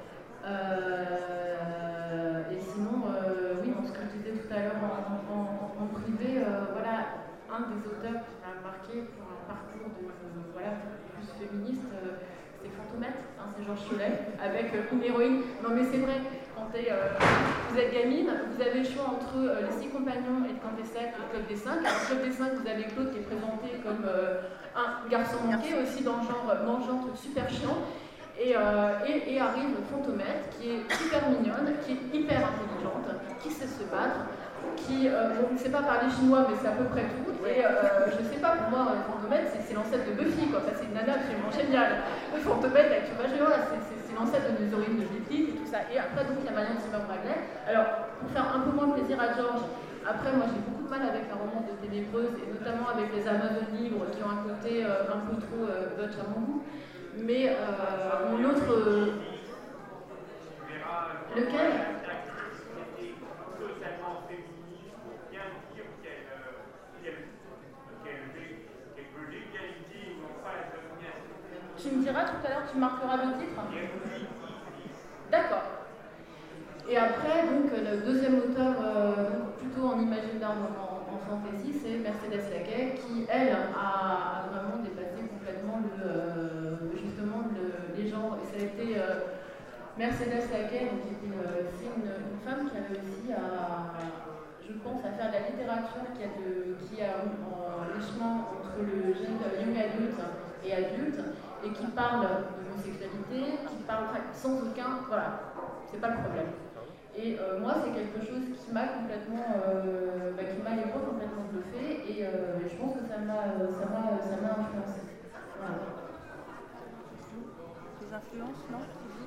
Et sinon, oui, dans ce que je disais tout à l'heure en privé, voilà, un des auteurs qui m'a marqué pour un parcours voilà, plus féministe, c'est Fantomètre, hein, c'est Georges Cholet, avec une héroïne. Non mais c'est vrai, quand vous êtes gamine, vous avez le choix entre Les 6 compagnons et Quand t'es 7 et Club des 5. Alors Club des 5, vous avez Claude qui est présenté comme un garçon manqué, aussi dans le genre truc super chiant. Et arrive Fantomètre, qui est super mignonne, qui est hyper intelligente, qui sait se battre, qui ne sait pas parler chinois, mais c'est à peu près tout. Et je sais pas, pour moi, Fantomètre, c'est l'ancêtre de Buffy, quoi. Enfin, c'est une nana absolument géniale. Fantomètre avec son vagin, c'est l'ancêtre de nos héroïnes de Lilith et tout ça. Et après, donc, il y a Marion Zimmer Bradley. Alors, pour faire un peu moins plaisir à Georges, après, moi, j'ai beaucoup de mal avec la romance de Ténébreuse, et notamment avec les Amazones libres, qui ont un côté un peu trop butch à mon goût. Mais mon autre... lequel ? Tu me diras tout à l'heure, tu marqueras le titre. D'accord. Et après, donc, le deuxième auteur, plutôt en imaginaire, en fantasy, c'est Mercedes Laquais, qui, elle, a vraiment dépassé complètement justement les genres. Et ça a été Mercedes Laquais, c'est une femme qui a réussi je pense, à faire de la littérature qui a les chemins entre le jeune young adulte et adulte, et qui parle d'homosexualité, qui parle sans aucun... Voilà, c'est pas le problème. Et moi, c'est quelque chose qui m'a complètement... qui m'a les bras complètement bluffé, et je pense que ça m'a influencé. Voilà. Des influences, non ?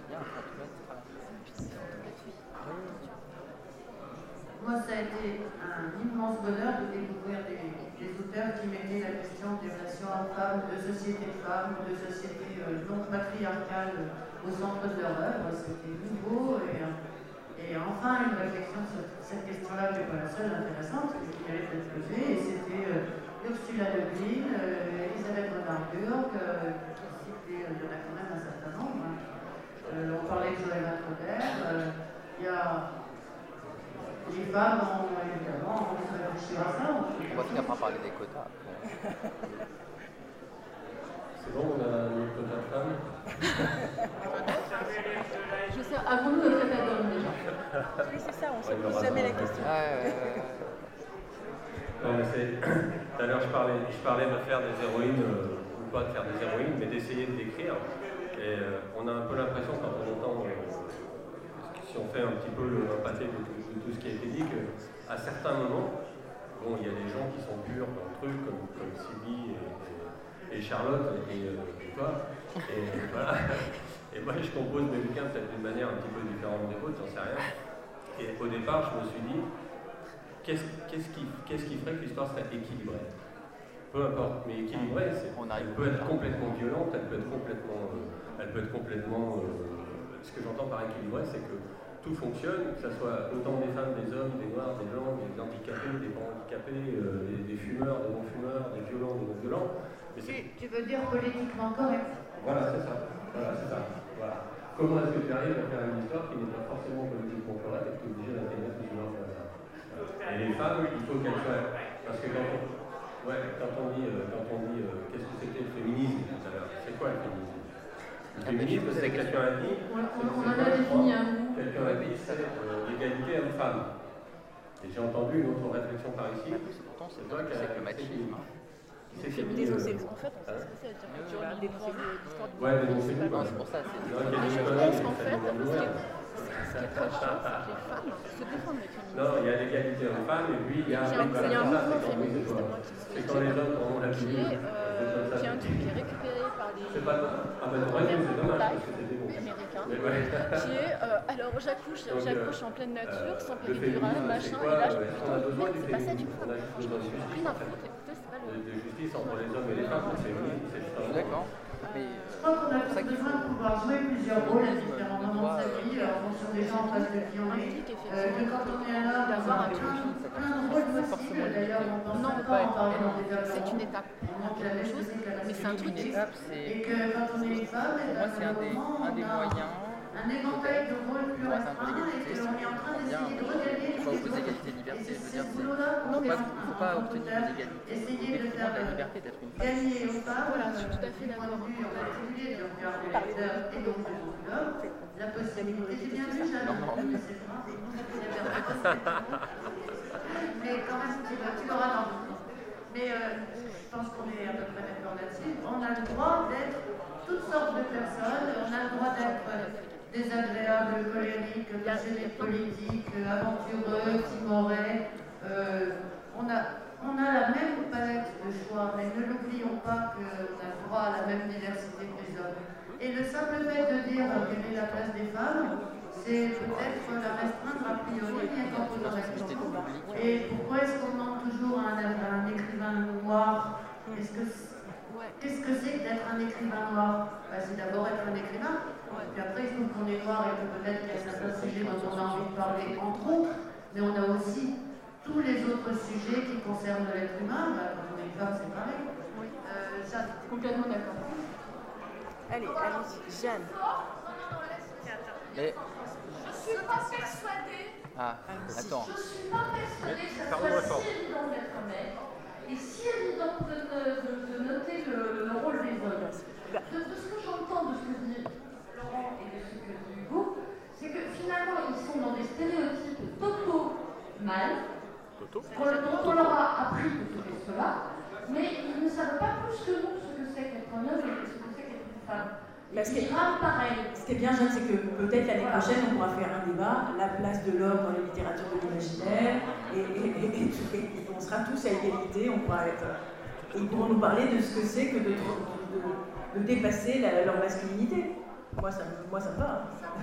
Moi, ça a été un immense bonheur de découvrir des auteurs qui mettaient la question des relations hommes-femmes, de société de femmes, de société non patriarcale au centre de leur œuvre. C'était nouveau et enfin une réflexion sur cette question-là, qui n'est pas la seule intéressante, qui allait être posée. Et c'était Ursula Le Guin, Elisabeth Renard-Burg, qui citait, il y en a quand même un certain nombre. On parlait de Joël Atrodère. Il y a... Les femmes ont évidemment envie de réfléchir à ça. On va finir par parler des quotas. C'est bon, on a nos quotas de femmes. Je sais, avons-nous un quota d'hommes déjà ? Oui, c'est ça, on ne se pose jamais la question. Non, mais tout à l'heure, je parlais de faire des héroïnes, ou pas de faire des héroïnes, mais d'essayer de décrire. Et on a un peu l'impression, quand on entend, si on fait un petit peu le pâté de tout ce qui a été dit, qu'à certains moments, bon, il y a des gens qui sont purs dans le truc, comme Sylvie et Charlotte et toi. Et voilà. Et moi, je compose mes bouquins peut-être d'une manière un petit peu différente des autres, j'en sais rien. Et au départ, je me suis dit, qu'est-ce qui ferait que l'histoire serait équilibrée ? Peu importe, mais équilibrée, elle peut être complètement violente, elle peut être complètement ce que j'entends par équilibré, c'est que tout fonctionne, que ce soit autant des femmes, des hommes, des noirs, des blancs, des handicapés, des pas handicapés, des fumeurs, des non-fumeurs, des violents, des non-violents. Tu veux dire politiquement correct ? Voilà, c'est ça. Voilà. Comment est-ce que tu arrives à faire une histoire qui n'est pas forcément politiquement correcte et qui est obligée d'intégrer tout ce genre de ça ? Et les femmes, il faut qu'elles soient... Parce que Ouais, quand on dit qu'est-ce que c'était le féminisme tout à l'heure, c'est quoi le féminisme? Le féminisme, c'est que quelqu'un a dit. On en a défini un bout. Quelqu'un a dit c'est l'égalité homme-femme. Et j'ai entendu une autre réflexion par ici. Pourtant, c'est toi qui le machisme. En fait, on sait ce que c'est, tu regardes des profs d'histoire du ouais, mais c'est pour ça. Je pense qu'en fait, ce qui est très chiant, c'est que les femmes se défendent les féministes. Non, il y a l'égalité homme-femme et puis il y a un mouvement féministe, moi, c'est quand les hommes ont la qui est un truc qui est récupéré par les c'est pas ah ben c'est dommage parce que c'est des mots américain, qui est alors j'accouche en pleine nature, sans péridurale, machin, et là je me dis putain, c'est pas ça du tout. Je n'en ai rien à foutre, écoutez, c'est pas le. de justice entre les hommes et les femmes, c'est justement. D'accord. Je crois qu'on a tous besoin de pouvoir jouer plusieurs rôles à différents moments de sa vie, en fonction des gens en face de qui on est. Que quand on est un homme, d'avoir plein de rôles possibles. D'ailleurs, on pense pas en parler dans des développements. C'est une étape. On manque la même chose, Mais c'est un truc qui est. Et que quand on est une femme, Pour moi, c'est un des moyens. Un éventail de rôles plus restreint et qu'on est en train d'essayer de regagner les opposer égalité et liberté. Et c'est ce boulot-là qu'on est en train de faire. Essayer de faire gagner aux femmes, Voilà, je suis tout à fait d'accord. en particulier du regard des lecteurs et donc de l'homme, la possibilité. J'ai bien vu, j'adore. Mais quand même, tu l'auras dans le temps. Mais je pense qu'on est à peu près d'accord là-dessus. On a le droit d'être toutes sortes de personnes. On a le droit d'être désagréables, colériques, passionnés politiques, aventureux, timorés. On a la même palette de choix, mais ne l'oublions pas qu'on a le droit à la même diversité que les hommes. Et le simple fait de dire quelle est la place des femmes, c'est peut-être la restreindre a priori, bien qu'en posant la question. Et pourquoi est-ce qu'on demande toujours à un écrivain noir? Qu'est-ce que c'est que d'être un écrivain noir? C'est d'abord être un écrivain, puis après il faut qu'on est noir et que peut-être qu'il y a certains sujets dont on a envie de parler, entre autres, mais on a aussi tous les autres sujets qui concernent l'être humain. Quand on est femme, c'est pareil. Complètement d'accord. Allez, Jeanne. Mais... Je suis pas persuadée. Ah, attends. Je suis pas persuadée que ça soit si évident d'être un mec et si évident de noter le rôle des hommes. De ce que j'entends, de ce que dit Laurent et de ce que dit Hugo, c'est que finalement ils sont dans des stéréotypes totaux mal, dont on leur a appris de ce que cela, mais ils ne savent pas plus que nous ce que c'est qu'être un homme et ce que c'est qu'être une femme. Ce qui est bien, Jeanne, c'est que peut-être l'année prochaine, on pourra faire un débat, la place de l'homme dans les littératures de l'imaginaire, et on sera tous à égalité, on pourra être... Ils pourront nous parler de ce que c'est que de dépasser leur masculinité. Moi, ça me va.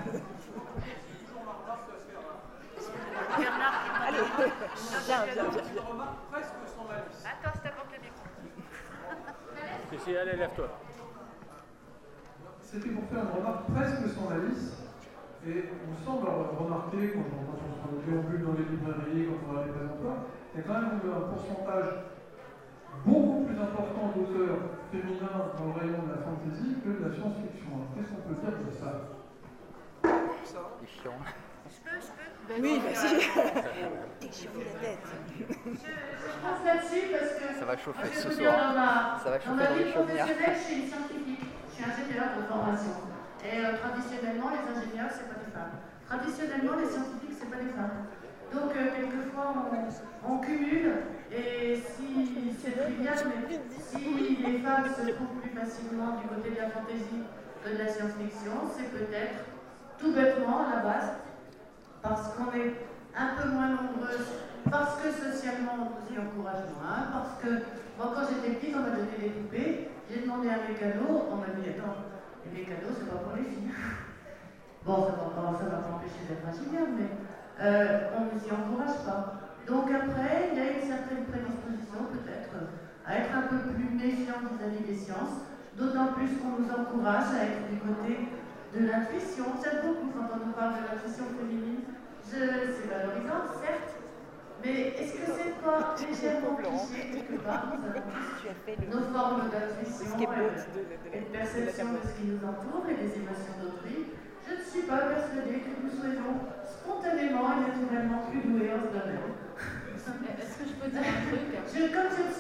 Allez, viens. Attends, je t'apporte le micro. Si, allez, lève-toi. C'était pour faire une remarque presque sans malice, et on semble remarquer, quand on déambule dans les librairies, quand on va les présentoirs, il y a quand même un pourcentage beaucoup plus important d'auteurs féminins dans le rayon de la fantasy que de la science-fiction. Qu'est-ce qu'on peut dire de ça? C'est chiant. Je peux. Oui, vas-y. Déchire-vous la tête. Je pense là-dessus parce que... Ça va chauffer ce soir. Ça va chauffer dans ma dans les vie chaumières. professionnelle, je suis une scientifique. Je suis ingénieure de formation. Et traditionnellement, les ingénieurs, c'est pas des femmes. Traditionnellement, les scientifiques, c'est pas des femmes. Donc, quelquefois, on cumule. Et si c'est trivial, mais si les femmes se trouvent plus facilement du côté de la fantaisie que de la science-fiction, c'est peut-être tout bêtement à la base parce qu'on est un peu moins nombreuses, parce que socialement on nous y encourage moins, parce que moi quand j'étais petite on m'a donné des poupées, j'ai demandé à mes cadeaux, on m'a dit attends, les cadeaux c'est pas pour les filles. Bon, ça va pas empêcher d'être ingénieur, mais on ne nous y encourage pas. Donc après, il y a une certaine prédisposition peut-être à être un peu plus méfiant vis-à-vis des sciences, d'autant plus qu'on nous encourage à être du côté de l'intuition. J'aime beaucoup quand on nous parle de l'intuition féminine. C'est valorisant, certes, mais est-ce que c'est pas légèrement cliché quelque part? Nous avons nos formes d'intuition et de perception de ce qui nous entoure et des émotions d'autrui. Je ne suis pas persuadée que nous soyons spontanément et naturellement plus doués en ce domaine. Est-ce que je peux dire un truc? Comme je ne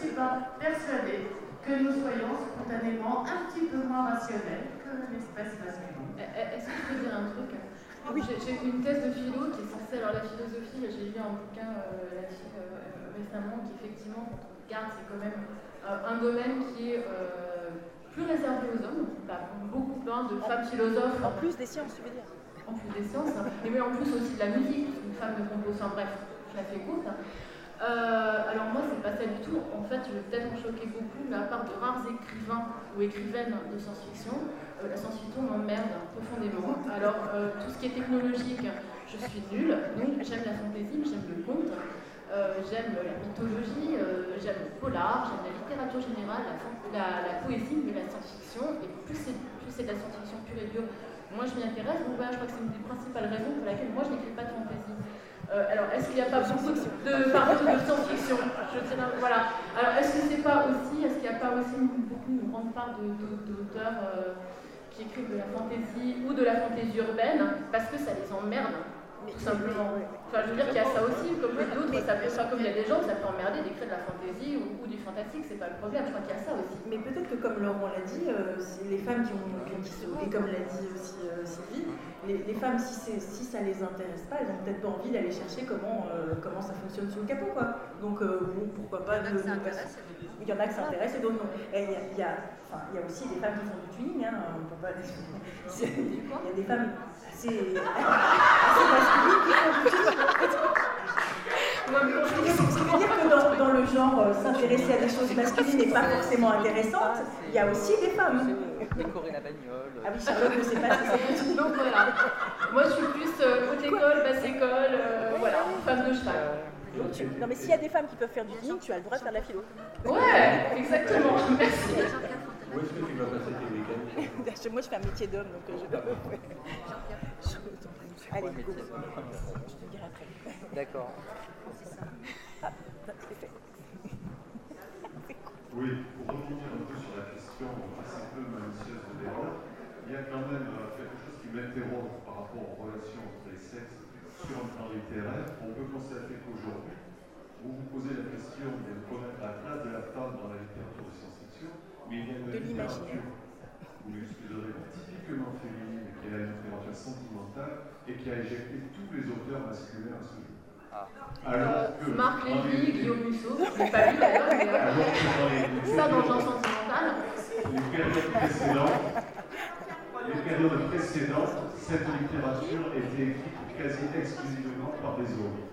suis pas persuadée que nous soyons spontanément un petit peu moins rationnels que l'espèce masculine. Est-ce que je peux dire un truc? Oui. J'ai fait une thèse de philo qui est censée, alors la philosophie, j'ai lu un bouquin là-dessus récemment qui effectivement, quand on regarde, c'est quand même un domaine qui est plus réservé aux hommes. On a beaucoup plein de femmes philosophes. En plus des sciences, tu veux dire? En plus des sciences, mais en plus aussi de la musique, parce qu'une femme ne compose, enfin bref, je la fais courte. Alors moi, c'est pas ça du tout. En fait, je vais peut-être en choquer beaucoup, mais à part de rares écrivains ou écrivaines de science-fiction, la science-fiction m'emmerde profondément. Alors, tout ce qui est technologique, je suis nulle. Donc, j'aime la fantaisie, j'aime le conte, j'aime la mythologie, j'aime le polar, j'aime la littérature générale, la poésie, mais la science-fiction. Et plus c'est de la science-fiction pure et dure, moi je m'y intéresse. Donc voilà, je crois que c'est une des principales raisons pour laquelle moi je n'écris pas de fantaisie. Alors, est-ce qu'il n'y a pas beaucoup de science-fiction? Je dirais, voilà. Alors, est-ce qu'il n'y a pas aussi une grande part d'auteurs qui écrivent de la fantaisie ou de la fantaisie urbaine parce que ça les emmerde, tout simplement. Enfin, je veux dire qu'il y a ça aussi, comme d'autres, comme il y a des gens que ça peut emmerder d'écrire de la fantaisie ou du fantastique, c'est pas le problème, je crois qu'il y a ça aussi. Mais peut-être que comme Laurent l'a dit, c'est les femmes et comme l'a dit aussi Sylvie, les femmes, si ça les intéresse pas, elles ont peut-être pas envie d'aller chercher comment ça fonctionne sous le capot, quoi. Donc bon, pourquoi pas. Il y en a qui s'intéressent et d'autres non. Il y a aussi des femmes qui font du tuning, hein, on peut pas. Il y a des femmes assez masculines qui font du tuning. Ce qui veut dire que dans le genre s'intéresser à des choses masculines n'est pas forcément intéressantes, il y a aussi des femmes. Décorer la bagnole. Ah oui, Charlotte ne sait pas si c'est. Donc voilà. Moi je suis plus haute école, basse école, voilà, femme de cheval. Non mais s'il y a des femmes qui peuvent faire du tuning, tu as le droit de faire de la philo. Ouais, exactement, merci. Où est-ce que tu vas passer tes week-ends? Moi je fais un métier d'homme, donc je... Allez, go. Je te dirai après. D'accord. Ah, c'est fait. Oui, pour revenir un peu sur la question assez peu malicieuse de l'erreur, il y a quand même quelque chose qui m'interroge par rapport aux relations entre les sexes sur un plan littéraire. On peut constater qu'aujourd'hui, vous vous posez la question de connaître la place de la femme dans la littérature de science-fiction, mais il y a une littérature, vous m'excuserez, typiquement féminine, qui est la littérature sentimentale et qui a éjecté tous les auteurs masculins à ce jour. Marc Lévy, Guillaume Musso, je n'ai pas lu d'ailleurs, mais ça dans le genre sentimental. Les périodes précédentes, cette littérature était écrite quasi exclusivement par des hommes.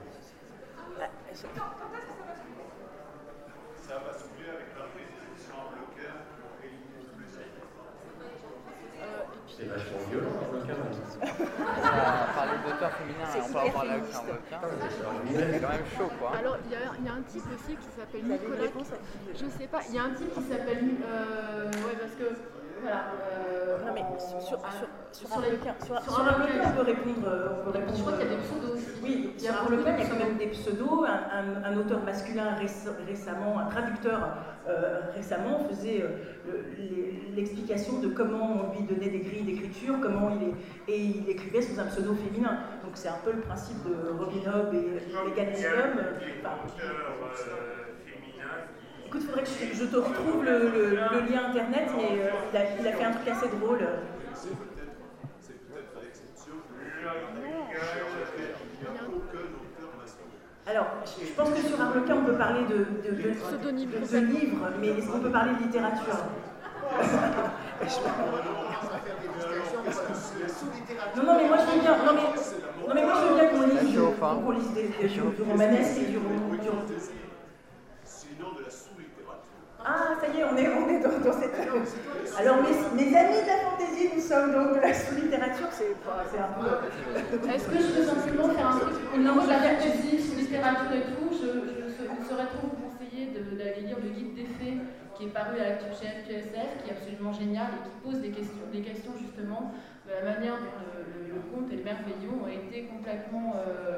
Ça va s'ouvrir avec la précision en bloqueur pour éliminer tous les autres. C'est vachement violent, un requin. On va parler d'auteurs féminins, on va en parler avec un requin. C'est quand même chaud, quoi. Alors, il y a un type aussi qui s'appelle Nicolas. Je sais pas, il y a un type qui s'appelle. Ouais, parce que. Voilà. Non, mais sur un requin, on peut répondre. Je crois qu'il y a des pseudos aussi. Oui, sur un requin, il y a quand même des pseudos. Un auteur masculin récemment, un traducteur récemment faisait l'explication de comment on lui donnait des grilles d'écriture, et il écrivait sous un pseudo féminin. Donc c'est un peu le principe de Robin Hobb et l'égalisme. Écoute, il faudrait que je te retrouve le lien internet, et il a fait un truc assez drôle. C'est peut-être l'exception. Alors, je pense que sur un requin, on peut parler de livres, mais est-ce qu'on peut parler de littérature? Non, mais moi je veux bien. Non, mais moi je veux bien qu'on lise du romanesque et du roman. Sinon de la sous-littérature. Ah, ça y est, on est dans cette... Alors, mes amis de la fantaisie, nous sommes donc de la sous-littérature, c'est un peu... Est-ce que je peux simplement faire un truc au niveau de la fantaisie, sous-littérature et tout, je serais trop vous conseiller d'aller lire le guide des fées qui est paru à l'actu chez FQSF, qui est absolument génial et qui pose des questions justement de la manière dont le conte et le merveilleux ont été complètement...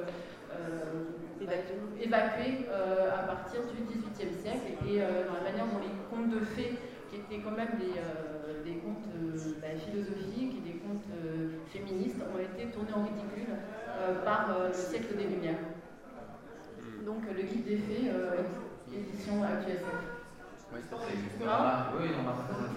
évacués à partir du XVIIIe siècle et dans la manière dont les contes de fées, qui étaient quand même des contes philosophiques et des contes féministes, ont été tournés en ridicule par le siècle des Lumières. Donc le guide des fées, édition AQSF. Oui, ça c'est justement. Oui, non,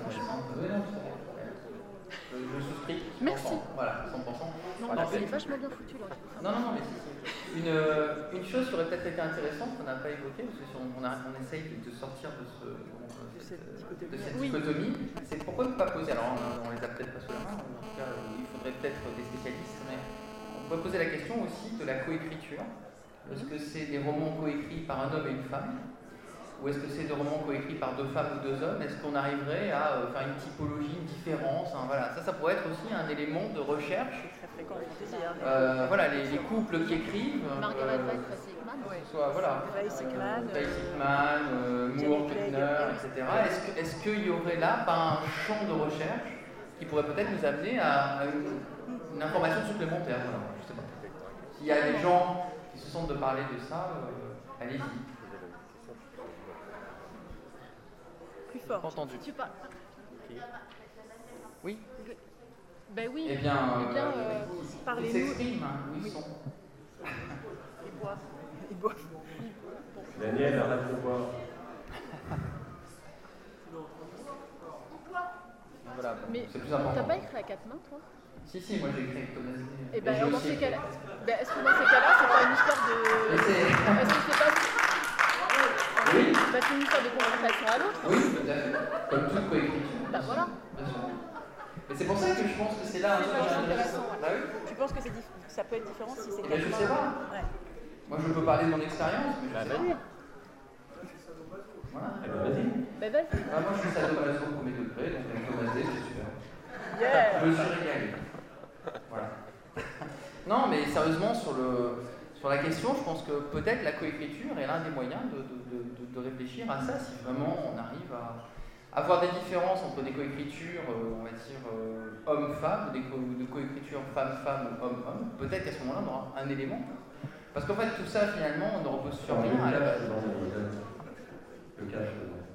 je souscris. Merci. Voilà, 100%. Non, c'est vachement bien foutu là. Non, mais une chose qui aurait peut-être été intéressante qu'on n'a pas évoquée, parce que on essaye de sortir de cette dichotomie, c'est pourquoi ne pas poser, alors on les a peut-être pas sous la main, en tout cas il faudrait peut-être des spécialistes, mais on peut poser la question aussi de la coécriture. Est-ce que c'est des romans coécrits par un homme et une femme? Ou est-ce que c'est des romans coécrits par 2 femmes ou 2 hommes? Est-ce qu'on arriverait à faire une typologie, une différence, hein, voilà. Ça pourrait être aussi un élément de recherche. Voilà, les couples qui écrivent. Margaret Weiss Hickman. Soit, voilà. Weiss Hickman, Moore, Kettner, etc. Est-ce qu'il y aurait là pas un champ de recherche qui pourrait peut-être nous amener à une information supplémentaire? Voilà, je sais pas. S'il y a des gens qui se sentent de parler de ça, allez-y. Plus fort. Entendu. Tu parles. Oui. Ben oui. Eh bien, parlez-nous. Ils s'expriment, où ils sont. Ils boivent. Daniel, arrête de boire. Voilà, mais c'est plus important. T'as pas écrit à 4 mains, toi? Si, moi j'ai écrit avec Thomas D. Et ben dans ces cas-là, est-ce que dans ces cas-là, c'est pas une histoire de... Est-ce que c'est pas... Oui. Bah, c'est une histoire de confrontation à l'autre. Oui, tout à fait. Comme toute coécriture. Bah voilà. Bien sûr. Et c'est pour ça que je pense que c'est là un truc intéressant. Bah oui. Tu penses que ça peut être différent si c'est Mais je sais pas. Ouais. Moi je peux parler de mon expérience, mais je sais pas. Voilà. Vas-y. Bah vas-y. Moi je suis à Thomas au premier degré, donc avec Thomas D, c'est super. Yeah. Je me suis régalé. Voilà. Non, mais sérieusement, sur la question, je pense que peut-être la coécriture est l'un des moyens de réfléchir à ça, si vraiment on arrive à avoir des différences entre des coécritures, on va dire, homme-femme, ou de coécriture femme-femme ou homme-homme. Peut-être qu'à ce moment-là, on aura un élément. Parce qu'en fait, tout ça, finalement, on ne repose sur rien à la base. Le cache.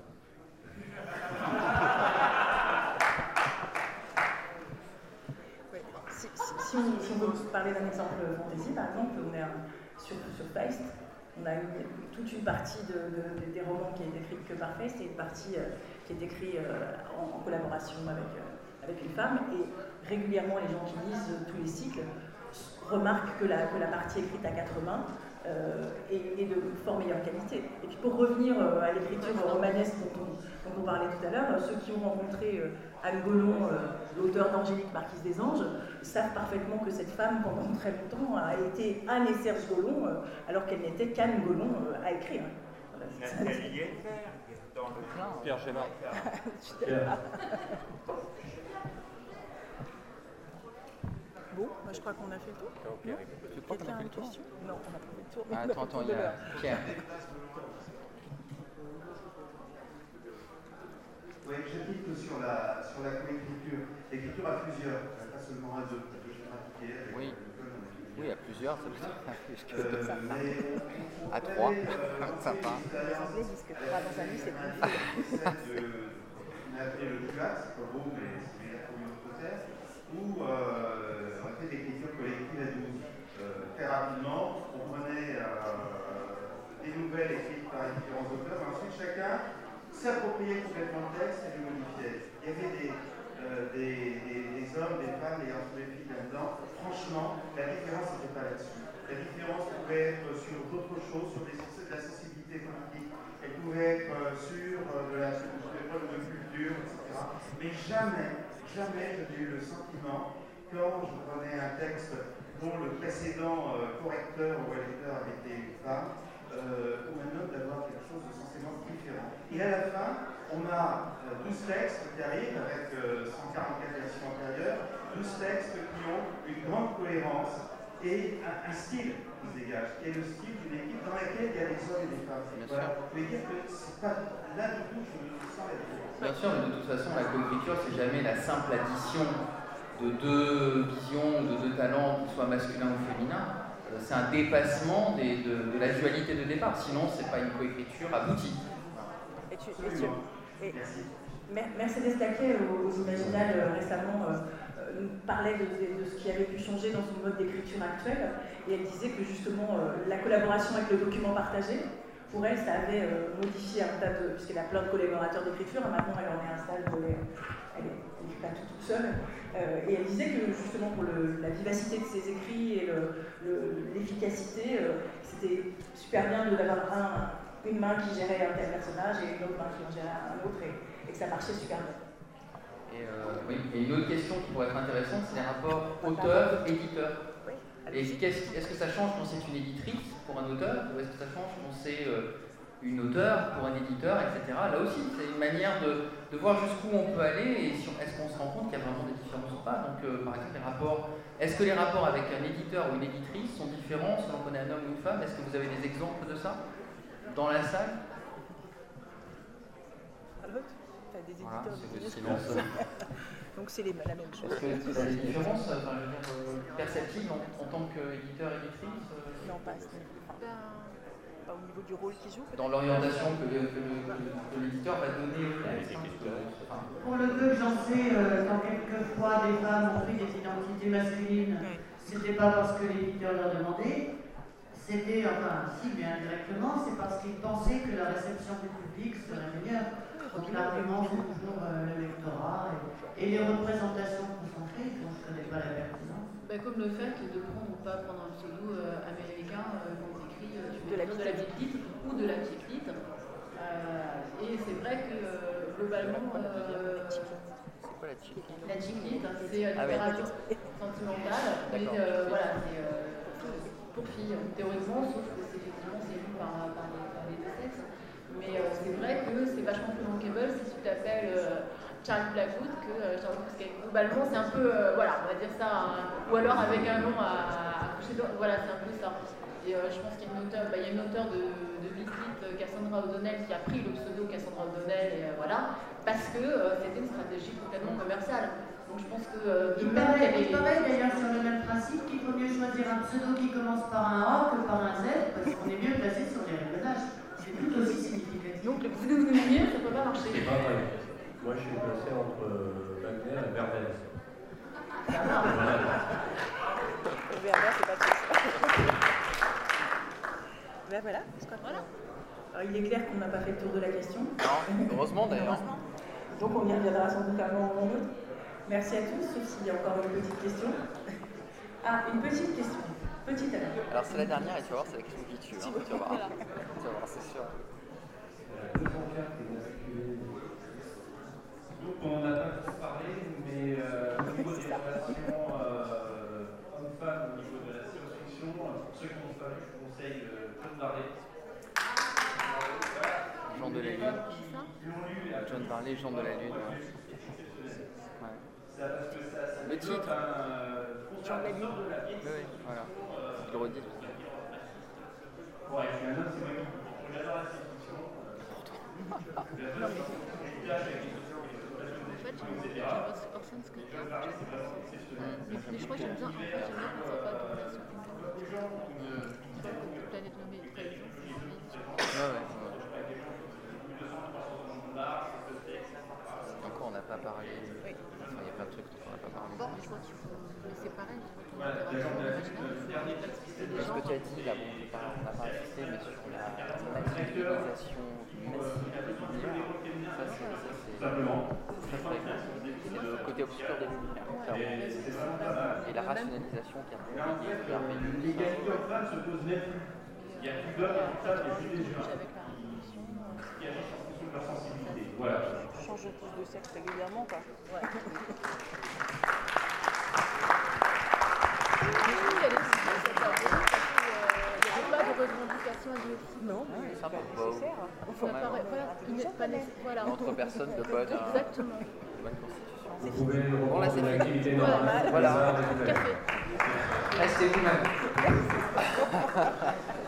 Si on veut parler d'un exemple fantasy, par exemple, on est sur Feist, on a toute une partie des romans qui est écrite que par Feist et une partie qui est écrite en collaboration avec une femme. Et régulièrement, les gens qui lisent tous les cycles remarquent que la partie écrite à 4 mains est de fort meilleure qualité. Et puis pour revenir à l'écriture romanesque dont on parlait tout à l'heure, ceux qui ont rencontré Anne Gollon, l'auteur d'Angélique, marquise des Anges, savent parfaitement que cette femme, pendant très longtemps, a été Anne et Serge Gollon, alors qu'elle n'était qu'Anne Gollon à écrire. Nathalie Elfer, dans le plan. Pierre Gélard. Bon, je crois qu'on a fait le tour. Quelqu'un a une question? Non, on a pas fait le tour. Attends, il y a Pierre. Oui, je dis que sur la coécriture, l'écriture à plusieurs, pas seulement à 2, parce que j'ai pratiqué avec oui. Oui, à plusieurs, ça peut être plus que à 3, sympa. Les Anglais disent que 3 dans un lit, c'est plus facile. On a appelé le QAS, c'est pas beau, mais c'est la communauté, où on a fait l'écriture collective à 12. Très rapidement, on prenait des nouvelles écrites par différents auteurs, et ensuite chacun s'approprier complètement le texte et le modifier. Il y avait des hommes, des femmes, des garçons, des filles là-dedans. Franchement, la différence n'était pas là-dessus. La différence pouvait être sur d'autres choses, sur la sensibilité politique. Elle pouvait être sur de culture, etc. Mais jamais je n'ai eu le sentiment, quand je prenais un texte dont le précédent correcteur ou lecteur avait été une femme, ou un homme, d'avoir quelque chose de sensiblement différent. Et à la fin, on a 12 textes qui arrivent avec 144 versions antérieures, 12 textes qui ont une grande cohérence et un style qui se dégage, qui est le style d'une équipe dans laquelle il y a des hommes et des femmes. Voilà. Je veux dire que c'est pas là du tout, je me sens la différence. Bien sûr, mais de toute façon, la coécriture, c'est jamais la simple addition de 2 visions, de 2 talents, qu'ils soient masculins ou féminins. C'est un dépassement de la dualité de départ, sinon c'est pas une coécriture aboutie. Mercedes Taquet, aux Imaginales récemment, nous parlait de ce qui avait pu changer dans son mode d'écriture actuel, et elle disait que justement la collaboration avec le document partagé, pour elle, ça avait modifié un tas de... puisqu'elle a plein de collaborateurs d'écriture, maintenant elle en est à un stade où elle n'écrit pas toute seule. Et elle disait que justement pour la vivacité de ses écrits et l'efficacité, c'était super bien d'avoir une main qui gérait un tel personnage et une autre main qui en gérait un autre, et que ça marchait super bien. Oui, et une autre question qui pourrait être intéressante, c'est les rapports auteur-éditeur. Est-ce que ça change quand c'est une éditrice pour un auteur, ou est-ce que ça change quand c'est une auteure pour un éditeur, etc. Là aussi, c'est une manière de voir jusqu'où on peut aller et est-ce qu'on se rend compte qu'il y a vraiment des différences ou pas. Donc, par exemple, est-ce que les rapports avec un éditeur ou une éditrice sont différents selon qu'on est un homme ou une femme? Est-ce que vous avez des exemples de ça dans la salle? T'as des éditeurs, voilà, c'est le silence. Donc c'est la même chose. Est-ce que tu as des différences perceptibles en tant qu'éditeur, éditrice? Non, pas à ce niveau. Pas au niveau du rôle qu'ils jouent. Dans l'orientation que l'éditeur va donner au texte. Pour le peu que j'en sais, quand quelquefois des femmes ont pris des identités masculines, c'était pas parce que l'éditeur leur demandait, c'était, enfin, si, mais indirectement, c'est parce qu'ils pensaient que la réception du public serait meilleure. Donc l'argument, c'est toujours le lectorat et les représentations concentrées, dont je ne connais pas la pertinence. Comme le fait de pas prendre un pseudo américain quand tu écris de la petite lite ou de la petite lite. Et c'est vrai que globalement, c'est quoi la chick lite? La chick lite, c'est littérature sentimentale, mais voilà, c'est pour filles, théoriquement, sauf que c'est effectivement c'est lu par les deux sexes. Mais c'est vrai que c'est vachement plus bankable si tu t'appelles Charlie Blackwood que Charlie Bousquet. Globalement, c'est un peu, voilà, on va dire ça, ou alors avec un nom à coucher d'or, voilà, c'est un peu ça. Et je pense qu'il y a une auteure de Big Hit, Cassandra O'Donnell, qui a pris le pseudo Cassandra O'Donnell, et voilà, parce que c'était une stratégie complètement commerciale. Donc je pense que... il paraît d'ailleurs sur le même principe qu'il faut mieux choisir un pseudo qui commence par un A que par un Z, parce qu'on est mieux placé sur les réglages. C'est tout aussi significatif. Donc le pseudonyme, ça ne peut pas marcher. C'est pas vrai. Moi, je suis placé entre Wagner et Verlaine. Verlaine, c'est pas tout ça. Ben voilà, voilà. Alors, il est clair qu'on n'a pas fait le tour de la question. Non, heureusement d'ailleurs. Donc on y reviendra sans doute un moment ou un autre. Merci à tous, sauf s'il y a encore une petite question. Ah, une petite question. Petite alors. Alors c'est la dernière et tu vas voir, c'est la question qui tue. Hein. Tu vas voir. Tu vas voir, c'est sûr. Donc on n'en a pas trop parlé, mais au niveau des relations hommes-femmes, au niveau de la science-fiction, pour ceux qui n'ont pas vu, je vous conseille John Varley. Jean de la Lune. John Varley, Jean de la Lune. Ouais. Le titre. Jean de la Lune. Oui, voilà. Je le redis. Ouais, c'est un homme, c'est moi qui j'adore la science-fiction. Orson Scott Card, mais je crois que j'aime bien, quand ça parle de relation Planète nommée Trahison. Encore, on n'a pas parlé. Oui. Enfin, il y a plein de trucs dont on n'a pas parlé. Bon, je crois qu'il faut. Mais c'est pareil, quand on interagit, ce que tu as dit, là, bon, on n'a pas insisté, mais sur la matérialisation massive des lumières, ça c'est très très grand. C'est le côté obscur des lumières, clairement. Et la rationalisation qui a permis de l'égalité homme-femme se pose même plus. Il n'y a plus d'hommes et plus de femmes, il y a plus des gens qui agissent en fonction de leur sensibilité. Voilà. Tu changes de sexe régulièrement, quoi. Ouais. revendication idiotique. Non, ça pas nécessaire. Voilà. Entre personnes de bonne Exactement. Bonne constitution. Vous pouvez reprendre l'activité normale. Voilà. Café. Restez vous-même.